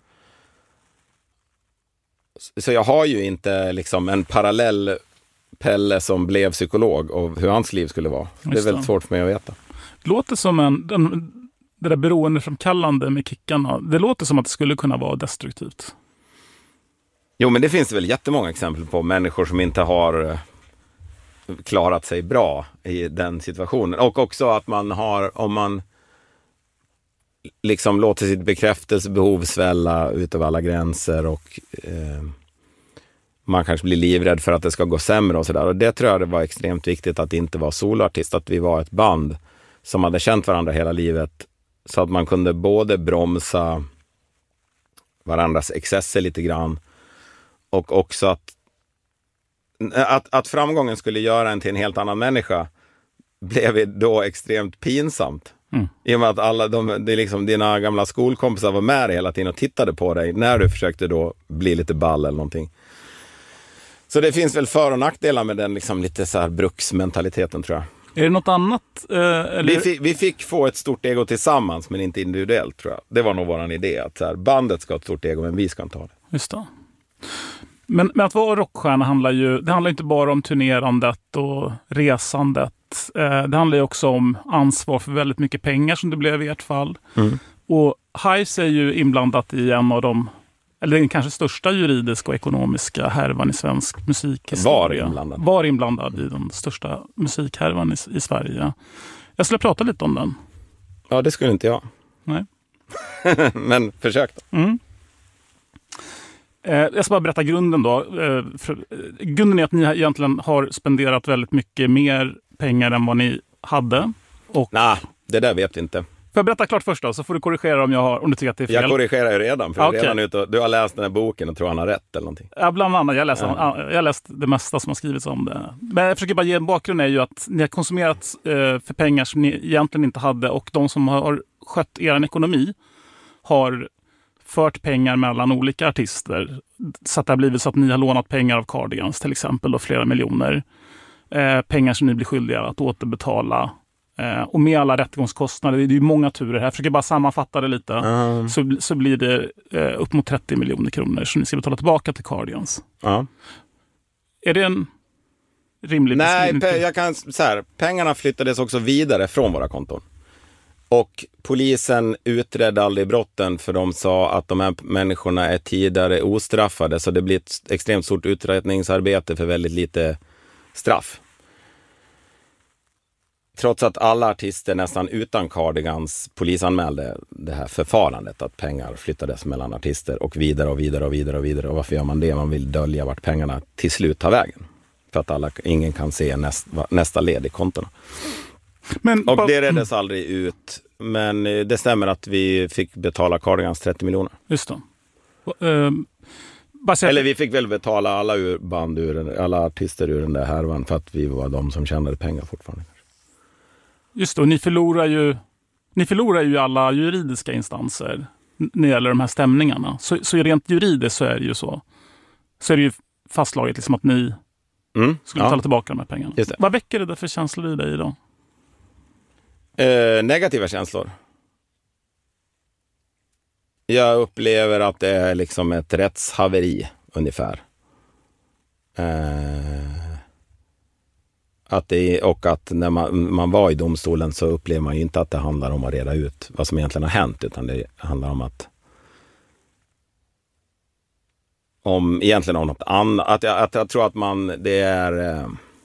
Så jag har ju inte liksom en parallell Pelle som blev psykolog och hur hans liv skulle vara. Det är väldigt svårt för mig att veta. Det låter som det där beroendeframkallande med kickarna, det låter som att det skulle kunna vara destruktivt. Jo, men det finns väl jättemånga exempel på människor som inte har klarat sig bra i den situationen. Och också att om man liksom låter sitt bekräftelsebehov svälla utöver alla gränser och man kanske blir livrädd för att det ska gå sämre och sådär. Och det tror jag det var extremt viktigt att inte vara soloartist, att vi var ett band som hade känt varandra hela livet, så att man kunde både bromsa varandras excesser lite grann och också att framgången skulle göra en till en helt annan människa blev då extremt pinsamt. I och med att det är liksom dina gamla skolkompisar var med dig hela tiden och tittade på dig när du försökte då bli lite ball eller någonting. Så det finns väl för- och nackdelar med den liksom lite så här bruksmentaliteten, tror jag. Är det något annat? Eller? Vi fick få ett stort ego tillsammans, men inte individuellt, tror jag. Det var nog våran idé, att så här, bandet ska ha ett stort ego, men vi ska inte ha det. Just det. Men att vara rockstjärna handlar inte bara om turnerandet och resandet. Det handlar ju också om ansvar för väldigt mycket pengar, som det blev i ert fall. Och Hives är ju inblandat i en av den kanske största juridiska och ekonomiska härvan i svensk musikhistoria. Var inblandad i den största musikhärvan i Sverige. Jag skulle prata lite om den. Ja, det skulle inte jag. Nej. Men försök då. Jag ska bara berätta grunden då. Grunden är att ni egentligen har spenderat väldigt mycket mer pengar än vad ni hade. Nej, det där vet jag inte. Får jag berätta klart först då, så får du korrigera om du tycker att det är fel. Jag korrigerar ju redan, för redan du har läst den här boken och tror han har rätt eller någonting. Ja, bland annat. Jag har läst det mesta som har skrivits om det. Men jag försöker bara ge en bakgrund, är ju att ni har konsumerat för pengar som ni egentligen inte hade, och de som har skött er ekonomi har fört pengar mellan olika artister. Så att det har blivit så att ni har lånat pengar av Cardigans till exempel, och flera miljoner. Pengar som ni blir skyldiga att återbetala. Och med alla rättegångskostnader, det är ju många turer här. Jag försöker bara sammanfatta det lite. Så blir det upp mot 30 miljoner kronor som ni ska betala tillbaka till Cardigans. Är det en rimlig beskrivning? Nej, jag kan så här, pengarna flyttades också vidare från våra konton. Och polisen utredde aldrig brotten, för de sa att de här människorna är tidigare ostraffade, så det blir ett extremt stort utredningsarbete för väldigt lite straff. Trots att alla artister nästan utan Cardigans polisanmälde det här förfarandet, att pengar flyttades mellan artister och vidare och vidare och vidare och vidare. Och varför gör man det? Man vill dölja vart pengarna till slut tar vägen. För att ingen kan se nästa led i kontona. Och det reddes aldrig ut. Men det stämmer att vi fick betala Cardigans 30 miljoner. Just det. Eller vi fick väl betala alla alla artister ur den där härvan, för att vi var de som tjänade pengar fortfarande. Just det, och ni förlorar ju alla juridiska instanser när det gäller de här stämningarna. Så rent juridiskt så är det ju så. Så är det ju fastslaget liksom att ni skulle betala tillbaka de här pengarna. Vad väcker det där för känslor i dig idag? Negativa känslor. Jag upplever att det är liksom ett rättshaveri ungefär. Och att när man var i domstolen så upplever man ju inte att det handlar om att reda ut vad som egentligen har hänt, utan det handlar om egentligen om något annat. Att jag tror att det är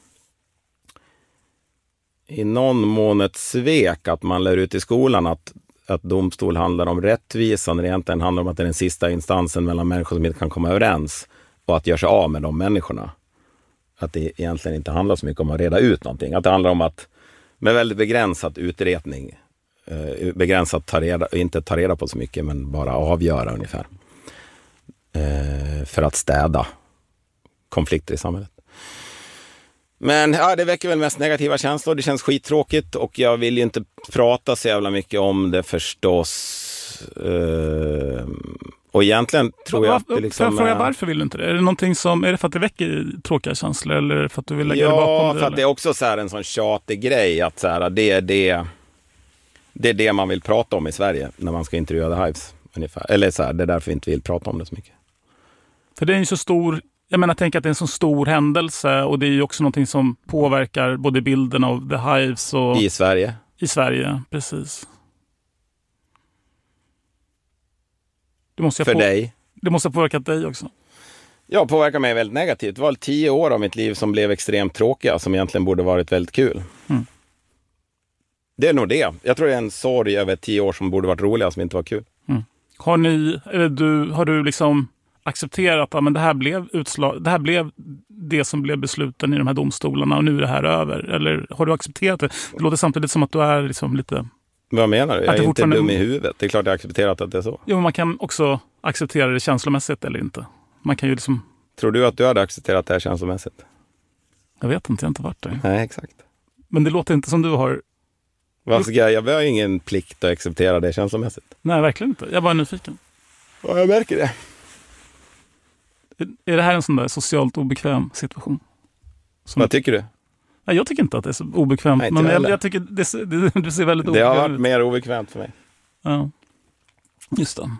i någon mån ett svek att man lär ut i skolan att domstol handlar om rättvisa, när det egentligen handlar om att det är den sista instansen mellan människor som inte kan komma överens, och att göra sig av med de människorna. Att det egentligen inte handlar så mycket om att reda ut någonting. Att det handlar om att med väldigt begränsad utredning, inte ta reda på så mycket, men bara avgöra ungefär. För att städa konflikter i samhället. Men det väcker väl mest negativa känslor. Det känns skittråkigt och jag vill ju inte prata så jävla mycket om det förstås. Och egentligen tror jag att det liksom... Får jag fråga varför vill du inte det? Är det för att det väcker tråkiga känslor eller för att du vill lägga det bakom det? Ja, för att det är också så här en sån tjatig grej att så här, det är det man vill prata om i Sverige när man ska intervjua The Hives ungefär. Eller så här, det är därför vi inte vill prata om det så mycket. För det är ju så stor... Jag menar, tänk att det är en så stor händelse och det är ju också någonting som påverkar både bilden av The Hives och... I Sverige. I Sverige, precis. Dig? Det måste ha påverkat dig också. Ja, påverkar mig väldigt negativt. Det var 10 år av mitt liv som blev extremt tråkiga, som egentligen borde varit väldigt kul. Mm. Det är nog det. Jag tror det är en sorg över 10 år som borde varit roliga, som inte var kul. Mm. Har du liksom accepterat att det här blev det som blev besluten i de här domstolarna och nu är det här över? Eller har du accepterat det? Det låter samtidigt som att du är liksom lite... Vad menar du? Jag är inte dum i huvudet. Det är klart jag har accepterat att det är så. Jo, men man kan också acceptera det känslomässigt eller inte. Man kan ju liksom... Tror du att du hade accepterat det här känslomässigt? Jag vet inte, jag har inte varit där. Nej, exakt. Men det låter inte som du har... Jag har ingen plikt att acceptera det känslomässigt. Nej, verkligen inte. Jag är bara nyfiken. Ja, jag märker det. Är det här en sån där socialt obekväm situation? Vad tycker du? Nej, jag tycker inte att det är så obekvämt. Nej, men jag tycker det ser väldigt obekvämt ut. Det har varit mer obekvämt för mig. Ja, just det.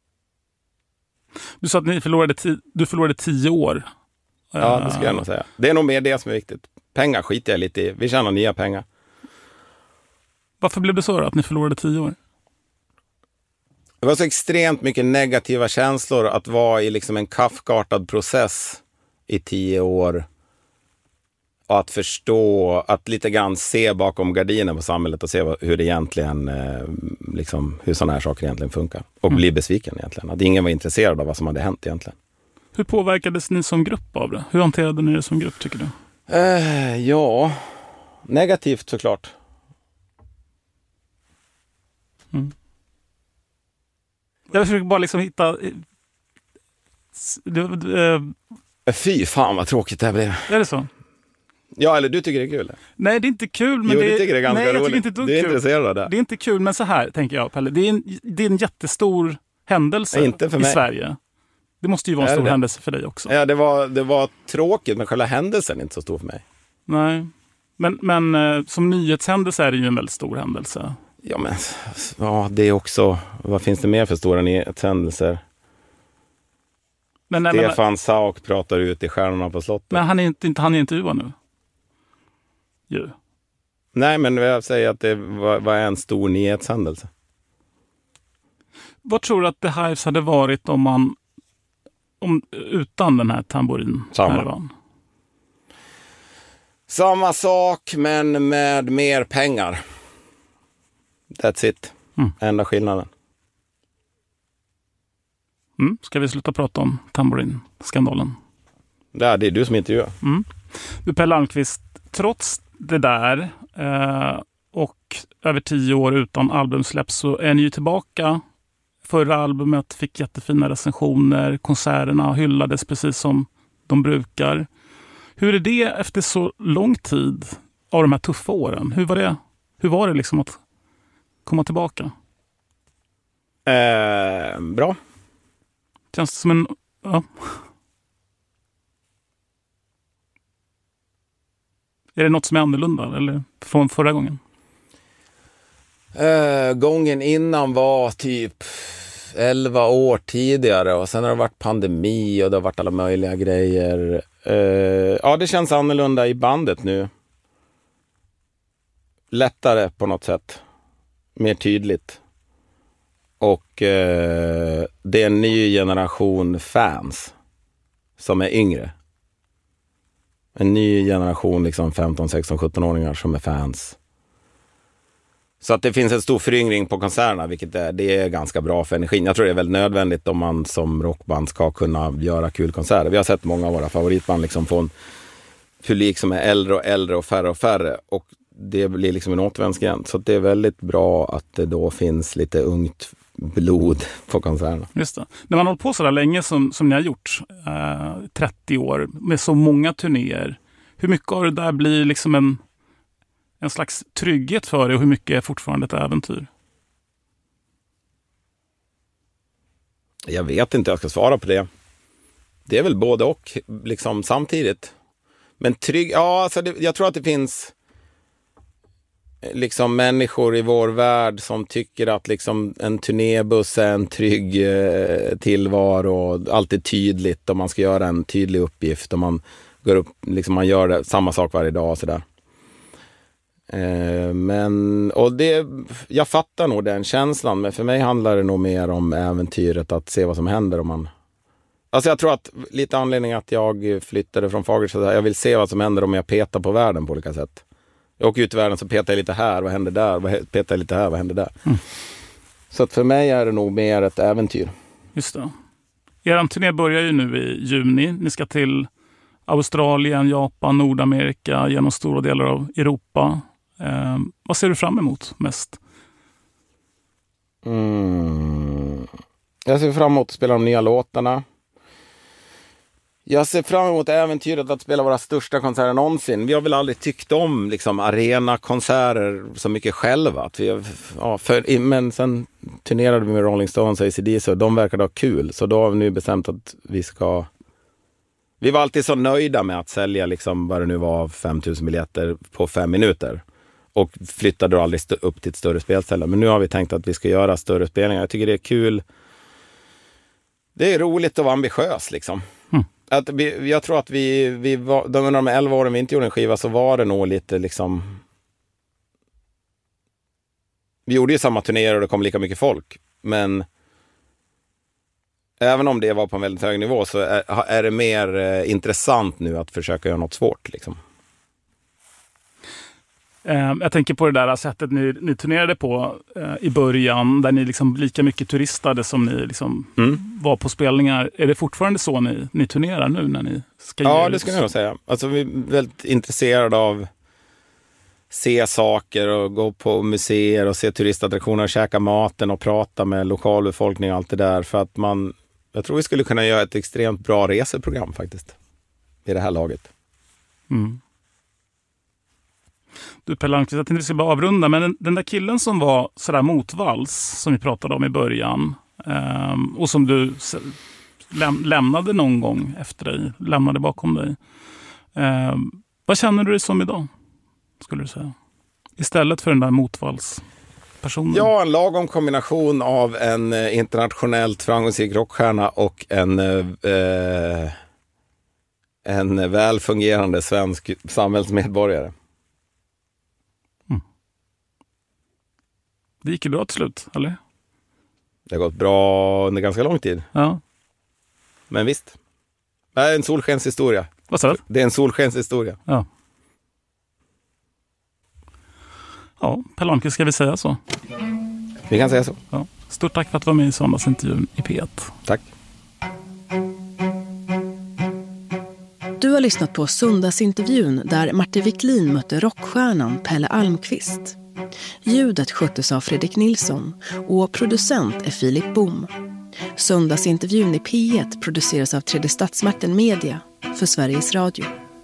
Du sa att du förlorade 10 år. Ja, det skulle jag nog säga. Det är nog mer det som är viktigt. Pengar skiter jag lite i. Vi tjänar nya pengar. Varför blev det så att ni förlorade 10 år? Det var så extremt mycket negativa känslor att vara i liksom en kafkartad process i 10 år. Och att förstå, att lite grann se bakom gardinen på samhället och se hur det egentligen, liksom, hur sådana här saker egentligen funkar. Och bli besviken egentligen. Att ingen var intresserad av vad som hade hänt egentligen. Hur påverkades ni som grupp av det? Hur hanterade ni det som grupp, tycker du? Ja, negativt såklart. Mm. Jag försöker bara liksom hitta... Fy fan vad tråkigt det här blev. Är det så? Ja, eller du tycker det är kul? Nej, det är inte kul. Men jo, du tycker det är ganska roligt. Inte du är intresserad av det. Det är inte kul, men så här tänker jag, Pelle. Det är en jättestor händelse inte för mig. I Sverige. Det måste ju vara en stor händelse för dig också. Ja, det var tråkigt, men själva händelsen är inte så stor för mig. Nej, men som nyhetshändelse är det ju en väldigt stor händelse. Ja, men det är också... Vad finns det mer för stora nyhetshändelser? Stefan Sauk pratar ut i Stjärnorna på slottet. Men han är inte intervjuad nu. Jo. Nej, men jag säger att det var en stor nyhetshändelse. Vad tror du att The Hives hade varit utan den här tamburin? Samma sak, men med mer pengar. That's it. Enda skillnaden. Ska vi sluta prata om tamburin-skandalen? Det är du som intervjuar. Du, Pelle Almqvist, trots det där och över 10 år utan albumsläpp så är ni ju tillbaka. Förra albumet fick jättefina recensioner, konserterna hyllades precis som de brukar. Hur är det efter så lång tid av de här tuffa åren? Hur var det liksom att komma tillbaka? Bra. Känns som en... Ja. Är det något som är annorlunda eller från förra gången? Gången innan var typ 11 år tidigare och sen har det varit pandemi och det har varit alla möjliga grejer. Ja, det känns annorlunda i bandet nu. lättare på något sätt. Mer tydligt. Och det är en ny generation fans som är yngre. En ny generation, liksom 15, 16, 17-åringar som är fans. Så att det finns en stor föryngring på konserterna, vilket det är ganska bra för energin. Jag tror det är väldigt nödvändigt om man som rockband ska kunna göra kul konserter. Vi har sett många av våra favoritband liksom få en publik som är äldre och äldre och färre. Och det blir liksom en återvändsgränd. Så det är väldigt bra att det då finns lite ungt blod på konserterna. Just det. När man håller på så där länge som ni har gjort, 30 år, med så många turnéer, hur mycket av det där blir liksom en slags trygghet för det och hur mycket är fortfarande ett äventyr? Jag vet inte, jag ska svara på det. Det är väl både och liksom samtidigt. Men alltså jag tror att det finns liksom människor i vår värld som tycker att liksom en turnébuss är en trygg tillvaro och allt är tydligt och man ska göra en tydlig uppgift och man går upp, liksom man gör det, samma sak varje dag och sådär. Jag fattar nog den känslan, men för mig handlar det nog mer om äventyret, att se vad som händer om man... Alltså jag tror att lite anledning att jag flyttade från Fagersta, jag vill se vad som händer om jag petar på världen på olika sätt. Jag åker ut i världen så petar jag lite här, vad händer där? Petar jag lite här, vad händer där? Mm. Så att för mig är det nog mer ett äventyr. Just det. Er turné börjar ju nu i juni. Ni ska till Australien, Japan, Nordamerika, genom stora delar av Europa. Vad ser du fram emot mest? Jag ser fram emot att spela de nya låtarna. Jag ser fram emot äventyret att spela våra största konserter någonsin. Vi har väl aldrig tyckt om liksom arenakonserter så mycket själva. Men sen turnerade vi med Rolling Stones och AC/DC och de verkade ha kul. Så då har vi nu bestämt att vi ska... Vi var alltid så nöjda med att sälja liksom, vad det nu var, 5000 biljetter på 5 minuter. Och flyttade då aldrig upp till ett större spelställe. Men nu har vi tänkt att vi ska göra större spelningar. Jag tycker det är kul. Det är roligt att vara ambitiös liksom. Jag tror att vi var, under de 11 åren vi inte gjorde en skiva så var det nog lite liksom... Vi gjorde ju samma turnéer och det kom lika mycket folk. Men även om det var på en väldigt hög nivå så är det mer intressant nu att försöka göra något svårt liksom. Jag tänker på det där sättet ni turnerade på i början, där ni liksom lika mycket turistade som ni liksom var på spelningar. Är det fortfarande så ni turnerar nu när ni ska göra? Ja, det skulle jag nog säga. Alltså vi är väldigt intresserade av se saker och gå på museer och se turistattraktioner och käka maten och prata med lokalbefolkning och allt det där. För att jag tror vi skulle kunna göra ett extremt bra reseprogram faktiskt i det här laget. Mm. Du Pelle Almqvist, jag tänkte vi ska bara avrunda, men den där killen som var sådär motvalls som vi pratade om i början och som du lämnade någon gång efter dig, lämnade bakom dig. Vad känner du dig som idag, skulle du säga? Istället för den där motvallspersonen. Ja, en lagom kombination av en internationellt framgångsrik rockstjärna och en välfungerande svensk samhällsmedborgare. Det gick ju bra till slut, eller? Det har gått bra under ganska lång tid. Ja. Men visst. Det är en solskenshistoria. Vad sa du? Det är en solskenshistoria. Ja. Ja, Pelle Almqvist, ska vi säga så? Vi kan säga så. Ja. Stort tack för att du var med i söndagsintervjun i P1. Tack. Du har lyssnat på söndagsintervjun där Martin Wiklin mötte rockstjärnan Pelle Almqvist. Ljudet sköttes av Fredrik Nilsson och producent är Filip Bom. Söndagsintervjun i P1 produceras av Tredje Statsmakten Media för Sveriges Radio.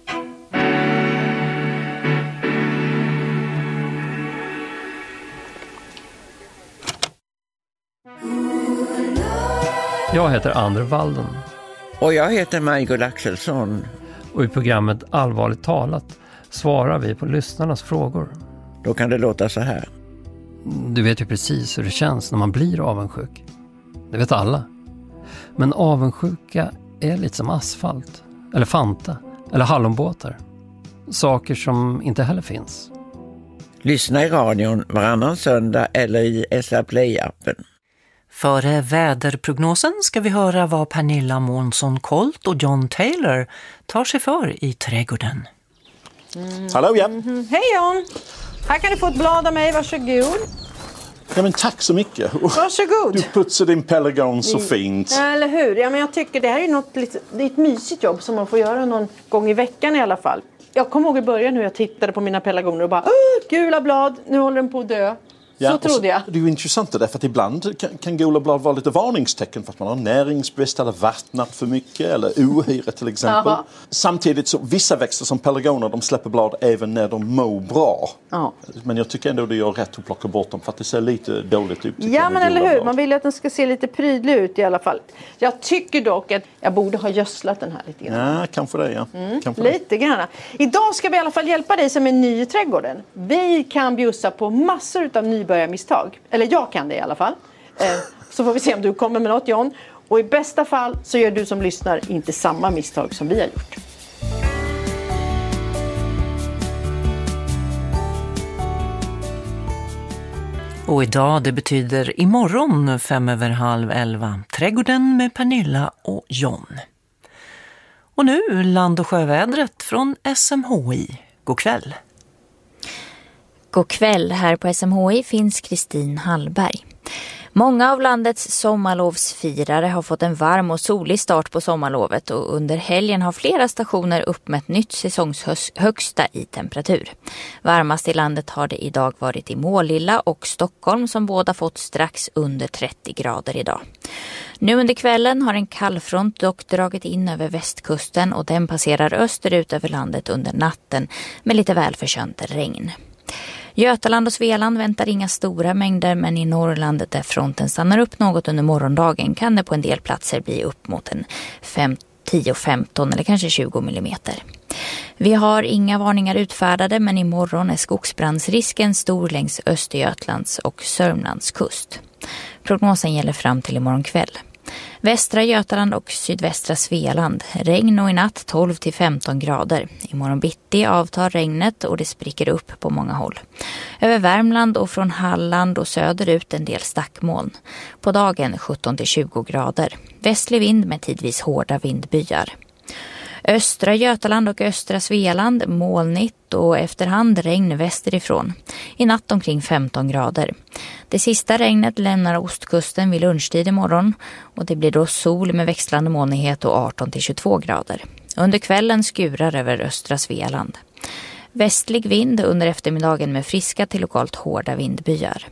Jag heter André Walden. Och jag heter Maj-Gull Axelsson. Och i programmet Allvarligt talat svarar vi på lyssnarnas frågor. Då kan det låta så här. Du vet ju precis hur det känns när man blir avundsjuk. Det vet alla. Men avundsjuka är lite som asfalt, eller Fanta, eller hallonbåtar. Saker som inte heller finns. Lyssna i radion varannan söndag eller i SR Play-appen. Före väderprognosen ska vi höra vad Pernilla Månsson-Colt och John Taylor tar sig för i trädgården. Hallå, ja. Hej John! Här kan du få ett blad av mig, varsågod. Ja, men tack så mycket. Varsågod. Du putsar din pelargon så fint. Ja, eller hur? Ja, men jag tycker det här är något det är ett mysigt jobb som man får göra någon gång i veckan i alla fall. Jag kommer ihåg i början hur jag tittade på mina pelargoner och bara gula blad, nu håller den på att dö. Ja, så trodde jag. Det är ju intressant det där, för att ibland kan gula blad vara lite varningstecken för att man har näringsbrist eller vattnat för mycket eller ohyra till exempel. Aha. Samtidigt så vissa växter som pelargoner, de släpper blad även när de mår bra. Ja. Men jag tycker ändå det gör rätt att plocka bort dem för att det ser lite dåligt ut. Ja, men eller hur? Blad. Man vill att den ska se lite prydlig ut i alla fall. Jag tycker dock att jag borde ha gödslat den här lite grann. Ja, kanske det, ja. Kanske lite grann. Idag ska vi i alla fall hjälpa dig som är ny i trädgården. Vi kan bjussa på massor av nybörjarmisstag. Eller jag kan det i alla fall. Så får vi se om du kommer med något, John. Och i bästa fall så gör du som lyssnar inte samma misstag som vi har gjort. Och idag, det betyder imorgon 11:05. Trädgården med Pernilla och John. Och nu land- och sjövädret från SMHI. God kväll. God kväll, här på SMHI finns Kristin Hallberg. Många av landets sommarlovsfirare har fått en varm och solig start på sommarlovet och under helgen har flera stationer uppmätt nytt säsongshögsta i temperatur. Varmast i landet har det idag varit i Målilla och Stockholm som båda fått strax under 30 grader idag. Nu under kvällen har en kallfront dock dragit in över västkusten och den passerar österut över landet under natten med lite välförtjänt regn. Götaland och Svealand väntar inga stora mängder, men i Norrland där fronten stannar upp något under morgondagen kan det på en del platser bli upp mot en 10-15 eller kanske 20 millimeter. Vi har inga varningar utfärdade, men imorgon är skogsbrandsrisken stor längs Östergötlands och Sörmlands kust. Prognosen gäller fram till imorgon kväll. Västra Götaland och sydvästra Svealand. Regn och i natt 12-15 grader. Imorgon bitti avtar regnet och det spricker upp på många håll. Över Värmland och från Halland och söderut en del stackmoln. På dagen 17-20 grader. Västlig vind med tidvis hårda vindbyar. Östra Götaland och östra Svealand molnigt och efterhand regn västerifrån. I natt omkring 15 grader. Det sista regnet lämnar ostkusten vid lunchtid imorgon och det blir då sol med växlande molnighet och 18-22 grader. Under kvällen skurar över östra Svealand. Västlig vind under eftermiddagen med friska till lokalt hårda vindbyar.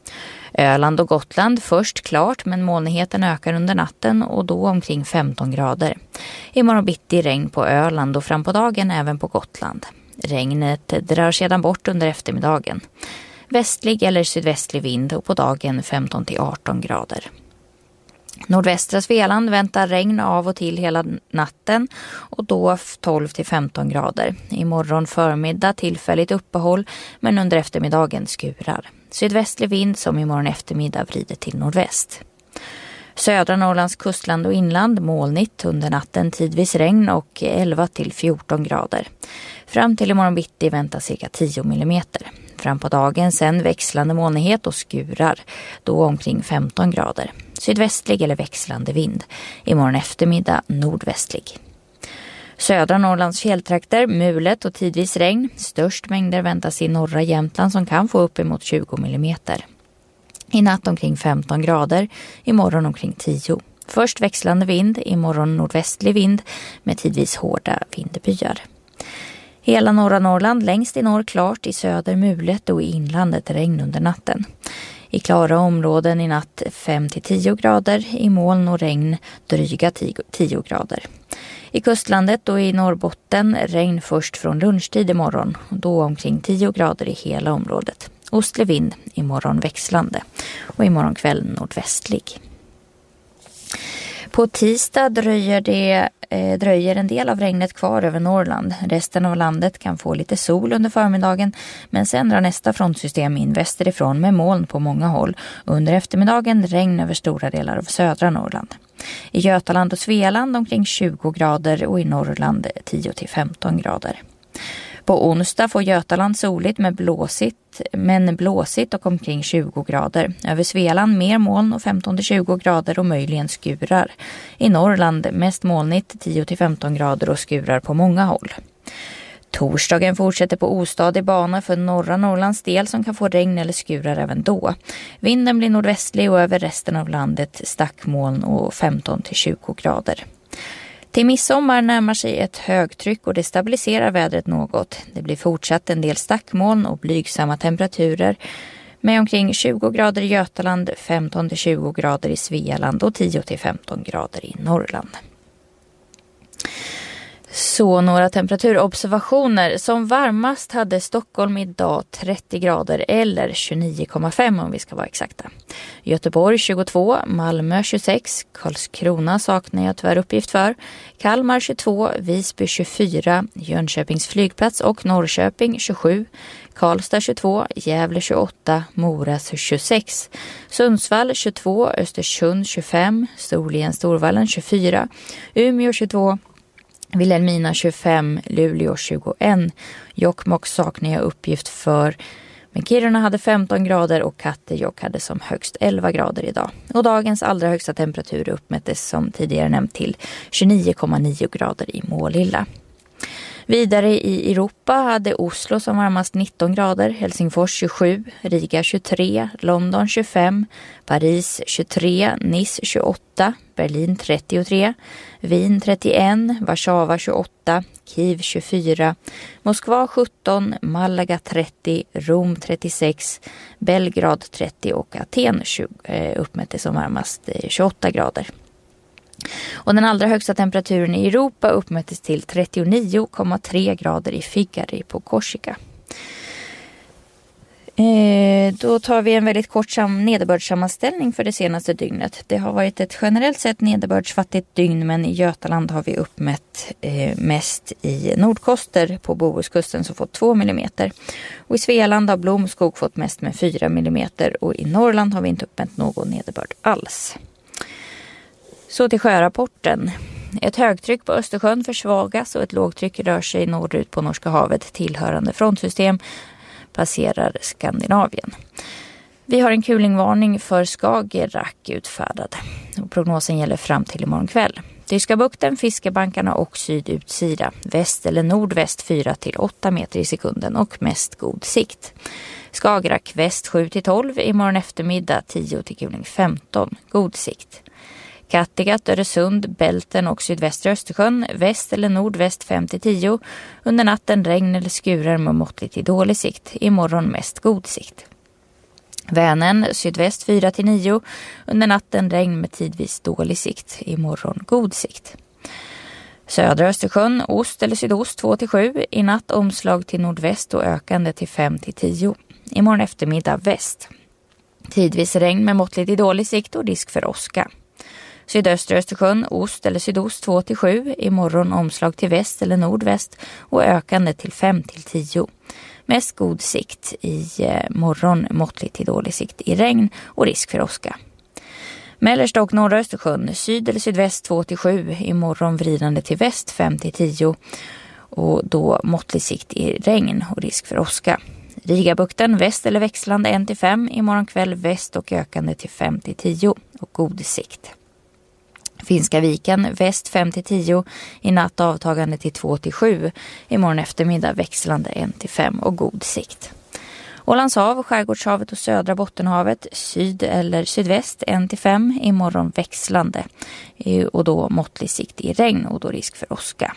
Öland och Gotland först klart, men molnigheten ökar under natten och då omkring 15 grader. Imorgon bitti regn på Öland och fram på dagen även på Gotland. Regnet drar sedan bort under eftermiddagen. Västlig eller sydvästlig vind och på dagen 15-18 grader. Nordvästra Svealand väntar regn av och till hela natten och då 12-15 grader. Imorgon förmiddag tillfälligt uppehåll, men under eftermiddagen skurar. Sydvästlig vind som imorgon eftermiddag vrider till nordväst. Södra Norrlands kustland och inland molnigt under natten, tidvis regn och 11-14 grader. Fram till imorgon bitti väntas cirka 10 millimeter. Fram på dagen sen växlande molnighet och skurar, då omkring 15 grader. Sydvästlig eller växlande vind. Imorgon eftermiddag nordvästlig. Södra Norrlands fjälltrakter, mulet och tidvis regn. Störst mängder väntas i norra Jämtland som kan få upp emot 20 millimeter. I natt omkring 15 grader, imorgon omkring 10. Först växlande vind, imorgon nordvästlig vind med tidvis hårda vindbyar. Hela norra Norrland längst i norr klart, i söder mulet och i inlandet regn under natten. I klara områden i natt 5-10 grader, i moln och regn dryga 10 grader. I kustlandet och i Norrbotten regn först från lunchtid imorgon, då omkring 10 grader i hela området. Ostlig vind, imorgon växlande och imorgon kväll nordvästlig. På tisdag dröjer en del av regnet kvar över Norrland. Resten av landet kan få lite sol under förmiddagen, men sen drar nästa frontsystem in västerifrån med moln på många håll. Under eftermiddagen regn över stora delar av södra Norrland. I Götaland och Svealand omkring 20 grader och i Norrland 10-15 grader. På onsdag får Götaland soligt men blåsigt och omkring 20 grader. Över Svealand mer moln och 15-20 grader och möjligen skurar. I Norrland mest molnigt 10-15 grader och skurar på många håll. Torsdagen fortsätter på ostadig bana för norra Norrlands del som kan få regn eller skurar även då. Vinden blir nordvästlig och över resten av landet stackmoln och 15-20 grader. Till midsommar närmar sig ett högtryck och det stabiliserar vädret något. Det blir fortsatt en del stackmoln och blygsamma temperaturer med omkring 20 grader i Götaland, 15-20 grader i Svealand och 10-15 grader i Norrland. Så några temperaturobservationer. Som varmast hade Stockholm idag 30 grader eller 29,5 om vi ska vara exakta. Göteborg 22, Malmö 26, Karlskrona saknar jag tyvärr uppgift för. Kalmar 22, Visby 24, Jönköpings flygplats och Norrköping 27, Karlstad 22, Gävle 28, Mora 26, Sundsvall 22, Östersund 25, Storvallen 24, Umeå 22, Vilhelmina 25, Luleå 21. Jokkmokk saknar jag uppgift för. Men Kiruna hade 15 grader och Kattejock hade som högst 11 grader idag. Och dagens allra högsta temperatur uppmättes som tidigare nämnt till 29,9 grader i Målilla. Vidare i Europa hade Oslo som varmast 19 grader, Helsingfors 27, Riga 23, London 25, Paris 23, Nice 28, Berlin 33, Wien 31, Warszawa 28, Kiev 24, Moskva 17, Malaga 30, Rom 36, Belgrad 30 och Aten uppmättes som varmast 28 grader. Och den allra högsta temperaturen i Europa uppmättes till 39,3 grader i Figari på Korsika. Då tar vi en väldigt kort nederbördssammanställning för det senaste dygnet. Det har varit ett generellt sett nederbördsfattigt dygn, men i Götaland har vi uppmätt mest i Nordkoster på Bohuskusten som fått 2 mm. Och i Svealand har Blomskog fått mest med 4 mm och i Norrland har vi inte uppmätt någon nederbörd alls. Så till sjörapporten. Ett högtryck på Östersjön försvagas och ett lågtryck rör sig norrut på Norska havet. Tillhörande frontsystem passerar Skandinavien. Vi har en kulingvarning för Skagerrak utfärdad. Och prognosen gäller fram till imorgon kväll. Tyska bukten, fiskebankarna och sydutsida. Väst eller nordväst 4-8 meter i sekunden och mest god sikt. Skagerrak väst 7-12, imorgon eftermiddag 10-15, god sikt. Kattegatt, Öresund, Bälten och sydvästra Östersjön, väst eller nordväst 5-10. Under natten regn eller skurar med måttligt till dålig sikt. Imorgon mest god sikt. Vänern, sydväst 4-9. Under natten regn med tidvis dålig sikt. Imorgon god sikt. Södra Östersjön, ost eller sydost 2-7. I natt omslag till nordväst och ökande till 5-10. Imorgon eftermiddag väst. Tidvis regn med måttligt till dålig sikt och risk för åska. Sydöstra Östersjön, ost eller sydost 2-7. Imorgon omslag till väst eller nordväst och ökande till 5-10. Mest god sikt i morgon, måttligt till dålig sikt i regn och risk för åska. Mellersta och norra Östersjön, syd eller sydväst 2-7. Imorgon vridande till väst 5-10 och då måttlig sikt i regn och risk för åska. Rigabukten, väst eller växlande 1-5. Imorgon kväll väst och ökande till 5-10 och god sikt. Finska viken, väst 5-10, i natt avtagande till 2-7, imorgon eftermiddag växlande 1-5 och god sikt. Ålandshav, Skärgårdshavet och södra Bottenhavet, syd eller sydväst 1-5, imorgon växlande och då måttlig sikt i regn och då risk för åska.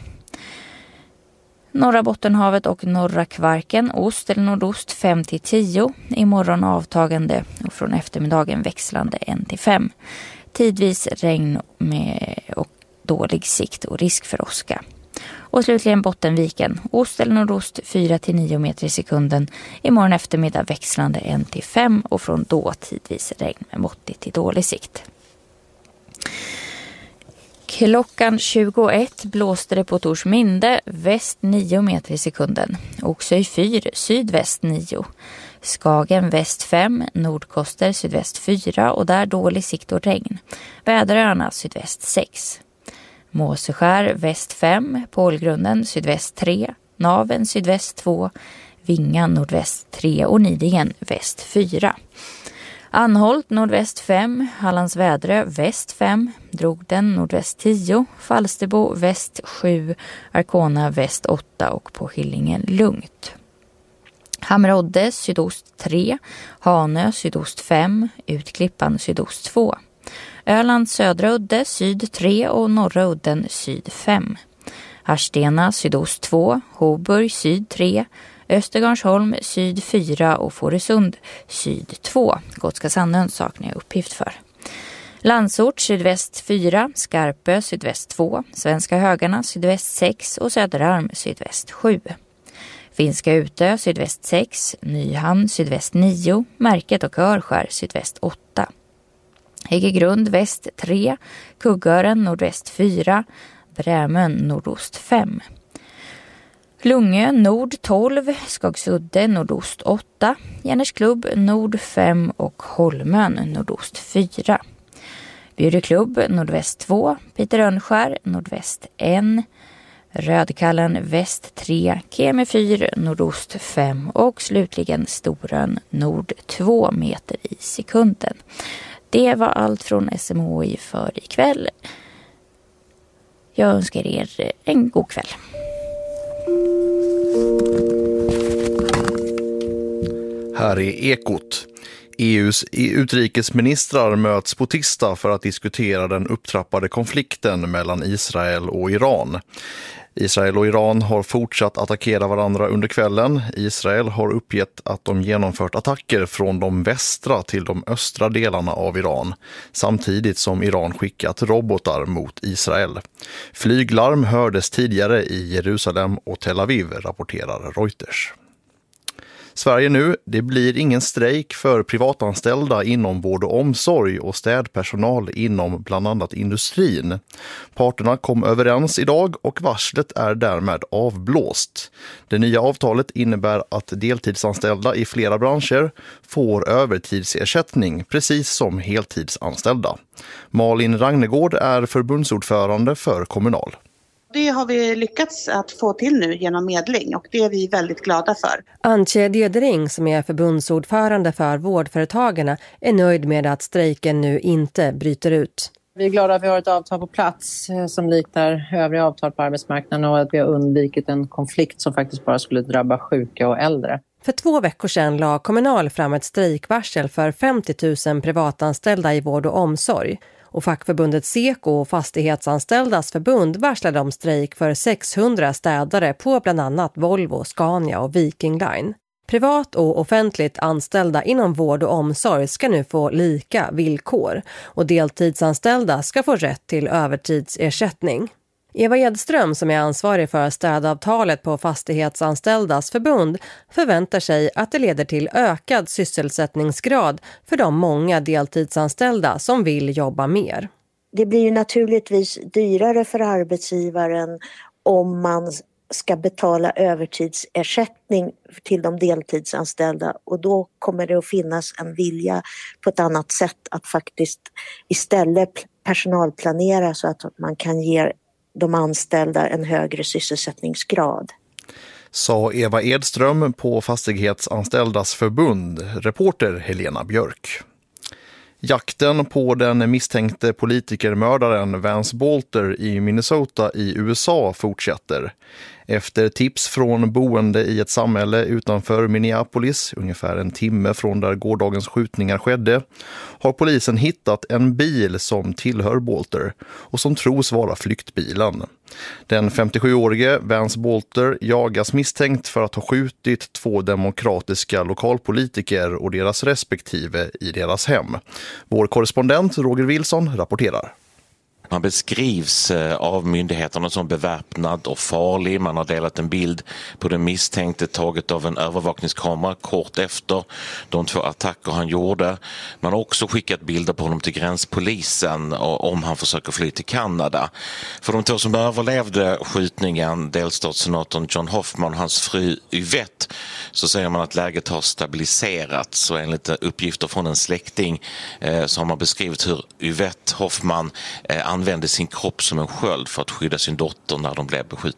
Norra Bottenhavet och norra Kvarken, ost eller nordost 5-10, imorgon avtagande och från eftermiddagen växlande 1-5. Tidvis regn med och dålig sikt och risk för åska. Och slutligen Bottenviken, ost eller nordost 4-9 meter i sekunden. Imorgon eftermiddag växlande 1-5 och från då tidvis regn med måttligt till dålig sikt. Klockan 21 blåste det på Torsminde, väst 9 meter i sekunden. Oxö 4, sydväst 9. Skagen väst 5, Nordkoster sydväst 4 och där dålig sikt och regn. Väderöarna sydväst 6. Måseskär väst 5, Pålgrunden sydväst 3, Naven sydväst 2, Vingan nordväst 3 och Nidingen väst 4. Anholt nordväst 5, Hallands Vädre väst 5, Drogden nordväst 10, Falsterbo väst 7, Arkona väst 8 och på Hillingen lugnt. Hammerodde sydost 3, Hanö sydost 5, Utklippan sydost 2. Öland södra udde syd 3 och norra udden syd 5. Harstena sydost 2, Hoburg syd 3, Östergarnsholm syd 4 och Fårösund syd 2. Gotska Sandön saknar jag uppgift för. Landsort sydväst 4, Skarpö sydväst 2, Svenska Högarna sydväst 6 och Söderarm sydväst 7. Finska Utö sydväst 6, Nyhamn sydväst 9, Märket och Örskär sydväst 8. Häggegrund väst 3, Kuggören nordväst 4, Brämön nordost 5. Lungö nord 12, Skagsudde nordost 8, Järnesklubb nord 5 och Holmön nordost 4. Bjureklubb nordväst 2, Peter Örnskär nordväst 1, Rödkallen väst 3, Kemefyr nordost 5 och slutligen Storön nord 2 meter i sekunden. Det var allt från SMHI för ikväll. Jag önskar er en god kväll. Här är Ekot. EUs utrikesministrar möts på tisdag för att diskutera den upptrappade konflikten mellan Israel och Iran. Israel och Iran har fortsatt attackera varandra under kvällen. Israel har uppgett att de genomfört attacker från de västra till de östra delarna av Iran, samtidigt som Iran skickat robotar mot Israel. Flyglarm hördes tidigare i Jerusalem och Tel Aviv, rapporterar Reuters. Sverige nu, det blir ingen strejk för privatanställda inom vård och omsorg och städpersonal inom bland annat industrin. Parterna kom överens idag och varslet är därmed avblåst. Det nya avtalet innebär att deltidsanställda i flera branscher får övertidsersättning, precis som heltidsanställda. Malin Ragnegård är förbundsordförande för Kommunal. Det har vi lyckats att få till nu genom medling och det är vi väldigt glada för. Antje Dödering, som är förbundsordförande för vårdföretagarna, är nöjd med att strejken nu inte bryter ut. Vi är glada att vi har ett avtal på plats som liknar övriga avtal på arbetsmarknaden och att vi har undvikit en konflikt som faktiskt bara skulle drabba sjuka och äldre. För 2 veckor sedan la Kommunal fram ett strejkvarsel för 50 000 privatanställda i vård och omsorg. Och fackförbundet Seko och Fastighetsanställdas förbund varslade om strejk för 600 städare på bland annat Volvo, Scania och Viking Line. Privat och offentligt anställda inom vård och omsorg ska nu få lika villkor och deltidsanställda ska få rätt till övertidsersättning. Eva Edström, som är ansvarig för städavtalet på Fastighetsanställdas förbund, förväntar sig att det leder till ökad sysselsättningsgrad för de många deltidsanställda som vill jobba mer. Det blir ju naturligtvis dyrare för arbetsgivaren om man ska betala övertidsersättning till de deltidsanställda och då kommer det att finnas en vilja på ett annat sätt att faktiskt istället personalplanera så att man kan ge de anställda en högre sysselsättningsgrad. Sa Eva Edström på Fastighetsanställdas förbund, reporter Helena Björk. Jakten på den misstänkte politikermördaren Vance Bolter i Minnesota i USA fortsätter. Efter tips från boende i ett samhälle utanför Minneapolis, ungefär en timme från där gårdagens skjutningar skedde, har polisen hittat en bil som tillhör Bolter och som tros vara flyktbilen. Den 57-årige Vance Bolter jagas misstänkt för att ha skjutit 2 demokratiska lokalpolitiker och deras respektive i deras hem. Vår korrespondent Roger Wilson rapporterar. Man beskrivs av myndigheterna som beväpnad och farlig. Man har delat en bild på den misstänkte taget av en övervakningskamera kort efter de 2 attacker han gjorde. Man har också skickat bilder på honom till gränspolisen om han försöker fly till Kanada. För de 2 som överlevde skjutningen, delstatssenatorn John Hoffman och hans fru Yvette, så säger man att läget har stabiliserats. Så enligt uppgifter från en släkting så har man beskrivit hur Yvette Hoffman använde sin kropp som en sköld för att skydda sin dotter när de blev beskjutna.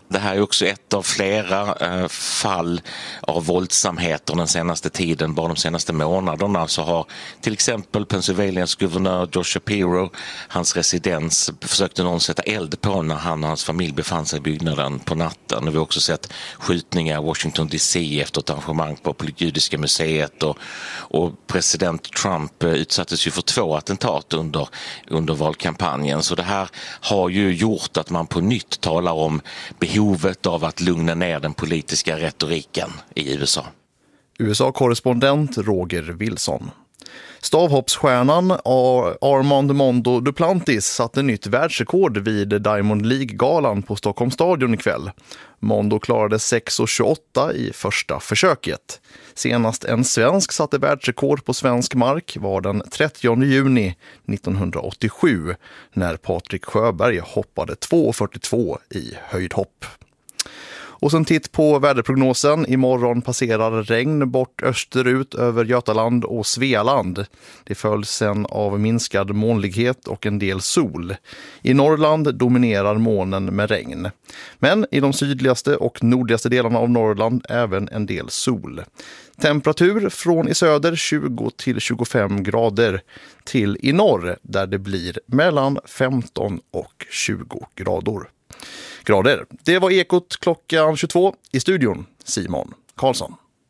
Det här är också ett av flera fall av våldsamheter den senaste tiden. Bara de senaste månaderna så har till exempel Pennsylvanias guvernör Josh Shapiro, hans residens, försökte någon sätta eld på när han och hans familj befann sig i byggnaden på natten. Vi har också sett skjutningar i Washington DC efter ett arrangemang på Judiska museet och president Trump utsattes ju för 2 attentat under valkampanjen. Så det här har ju gjort att man på nytt talar om behovet av att lugna ner den politiska retoriken i USA. USA-korrespondent Roger Wilson. Stavhoppsstjärnan Armand Mondo Duplantis satte nytt världsrekord vid Diamond League-galan på Stockholms stadion ikväll. Mondo klarade 6,28 i första försöket. Senast en svensk satte världsrekord på svensk mark var den 30 juni 1987 när Patrik Sjöberg hoppade 2,42 i höjdhopp. Och sen titt på väderprognosen. Imorgon passerar regn bort österut över Götaland och Svealand. Det följs sen av minskad molnighet och en del sol. I Norrland dominerar molnen med regn. Men i de sydligaste och nordligaste delarna av Norrland även en del sol. Temperatur från i söder 20 till 25 grader till i norr där det blir mellan 15 och 20 grader. Det var Ekot klockan 22 i studion. Simon Karlsson.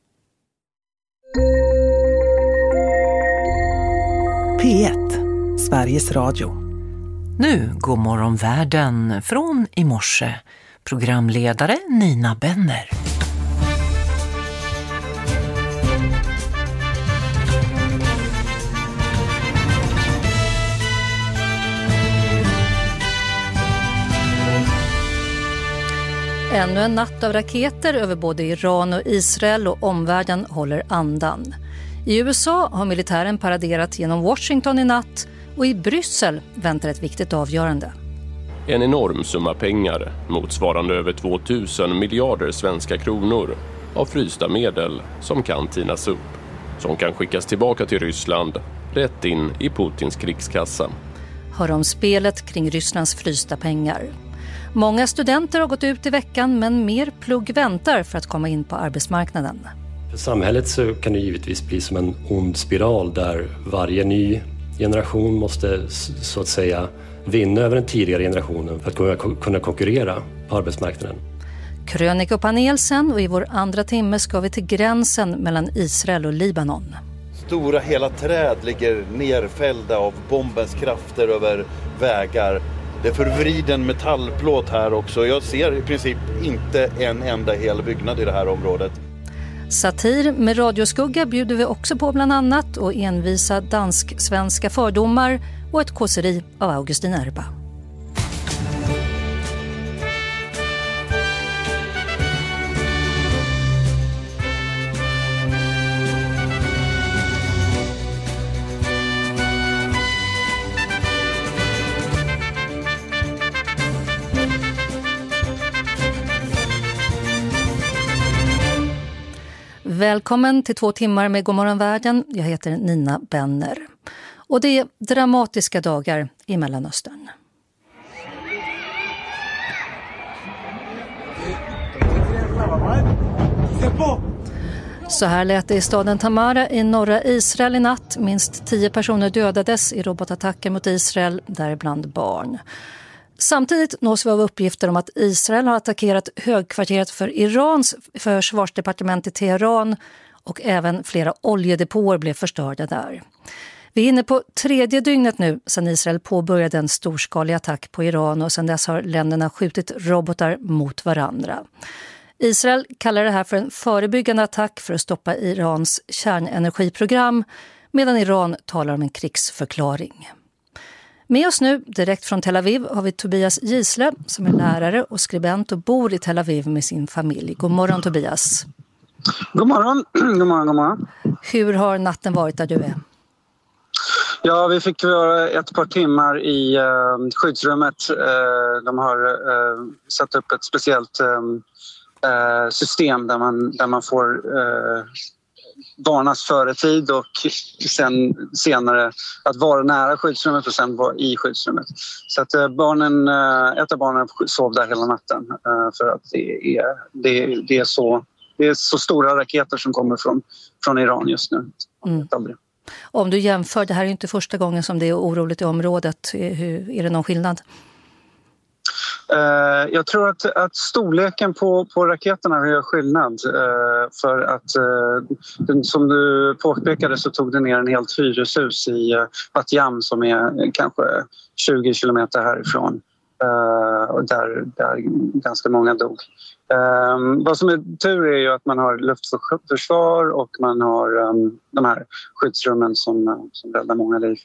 P1, Sveriges Radio. Nu går morgonvärlden från i morse. Programledare Nina Benner. Ännu en natt av raketer över både Iran och Israel och omvärlden håller andan. I USA har militären paraderat genom Washington i natt och i Bryssel väntar ett viktigt avgörande. En enorm summa pengar, motsvarande över 2000 miljarder svenska kronor, av frysta medel som kan tinas upp. Som kan skickas tillbaka till Ryssland, rätt in i Putins krigskassa. Hör om spelet kring Rysslands frysta pengar. Många studenter har gått ut i veckan men mer plugg väntar för att komma in på arbetsmarknaden. För samhället så kan det givetvis bli som en ond spiral där varje ny generation måste så att säga vinna över den tidigare generationen för att kunna konkurrera på arbetsmarknaden. Krönika och panel sen och i vår andra timme ska vi till gränsen mellan Israel och Libanon. Stora hela träd ligger nerfällda av bombens krafter över vägar. Det är förvriden metallplåt här också. Jag ser i princip inte en enda hel byggnad i det här området. Satir med radioskugga bjuder vi också på bland annat och envisa dansk-svenska fördomar och ett kåseri av Augustin Erba. Välkommen till 2 timmar med Godmorgonvärlden. Jag heter Nina Benner. Och det är dramatiska dagar i Mellanöstern. Så här lät det i staden Tamara i norra Israel i natt. Minst 10 personer dödades i robotattacker mot Israel, däribland barn. Samtidigt nås vi av uppgifter om att Israel har attackerat högkvarteret för Irans försvarsdepartement i Teheran och även flera oljedepåer blev förstörda där. Vi är inne på 3:e dygnet nu sedan Israel påbörjade en storskalig attack på Iran och sedan dess har länderna skjutit robotar mot varandra. Israel kallar det här för en förebyggande attack för att stoppa Irans kärnenergiprogram medan Iran talar om en krigsförklaring. Med oss nu, direkt från Tel Aviv, har vi Tobias Gisle som är lärare och skribent och bor i Tel Aviv med sin familj. God morgon Tobias. God morgon. God morgon, god morgon. Hur har natten varit där du är? Ja, vi fick vara ett par timmar i skyddsrummet. De har satt upp ett speciellt system där man får varnas före tid och senare att vara nära skyddsrummet och sen vara i skyddsrummet. Så att ett av barnen sov där hela natten för att det är så stora raketer som kommer från Iran just nu. Om du jämför, det här är inte första gången som det är oroligt i området. Är det någon skillnad? Jag tror att storleken på raketerna gör skillnad. För att som du påpekade så tog det ner en helt hyreshus i Bat Yam som är kanske 20 kilometer härifrån. Där ganska många dog. Vad som är tur är ju att man har luftförsvar och man har de här skyddsrummen som räddar många liv.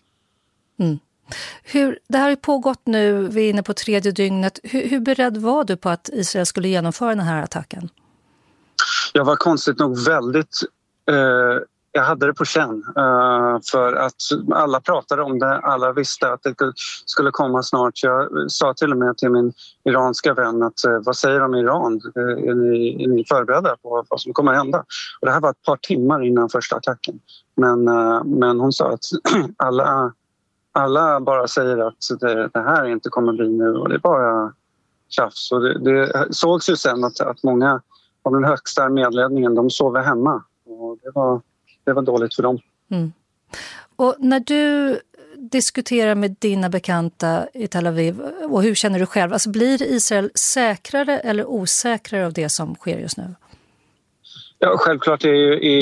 Det här har pågått nu, vi är inne på 3:e dygnet. Hur beredd var du på att Israel skulle genomföra den här attacken? Jag var konstigt nog väldigt... jag hade det på känn för att alla pratade om det, alla visste att det skulle komma snart. Jag sa till och med till min iranska vän att vad säger de i Iran? Är ni förberedda på vad som kommer att hända? Och det här var ett par timmar innan första attacken. Men hon sa att alla bara säger att det här inte kommer bli nu och det är bara tjafs. Och det sågs ju sen att många av den högsta medledningen de sover hemma och det var dåligt för dem. Och när du diskuterar med dina bekanta i Tel Aviv, och hur känner du själv? Alltså blir Israel säkrare eller osäkrare av det som sker just nu? Ja, självklart är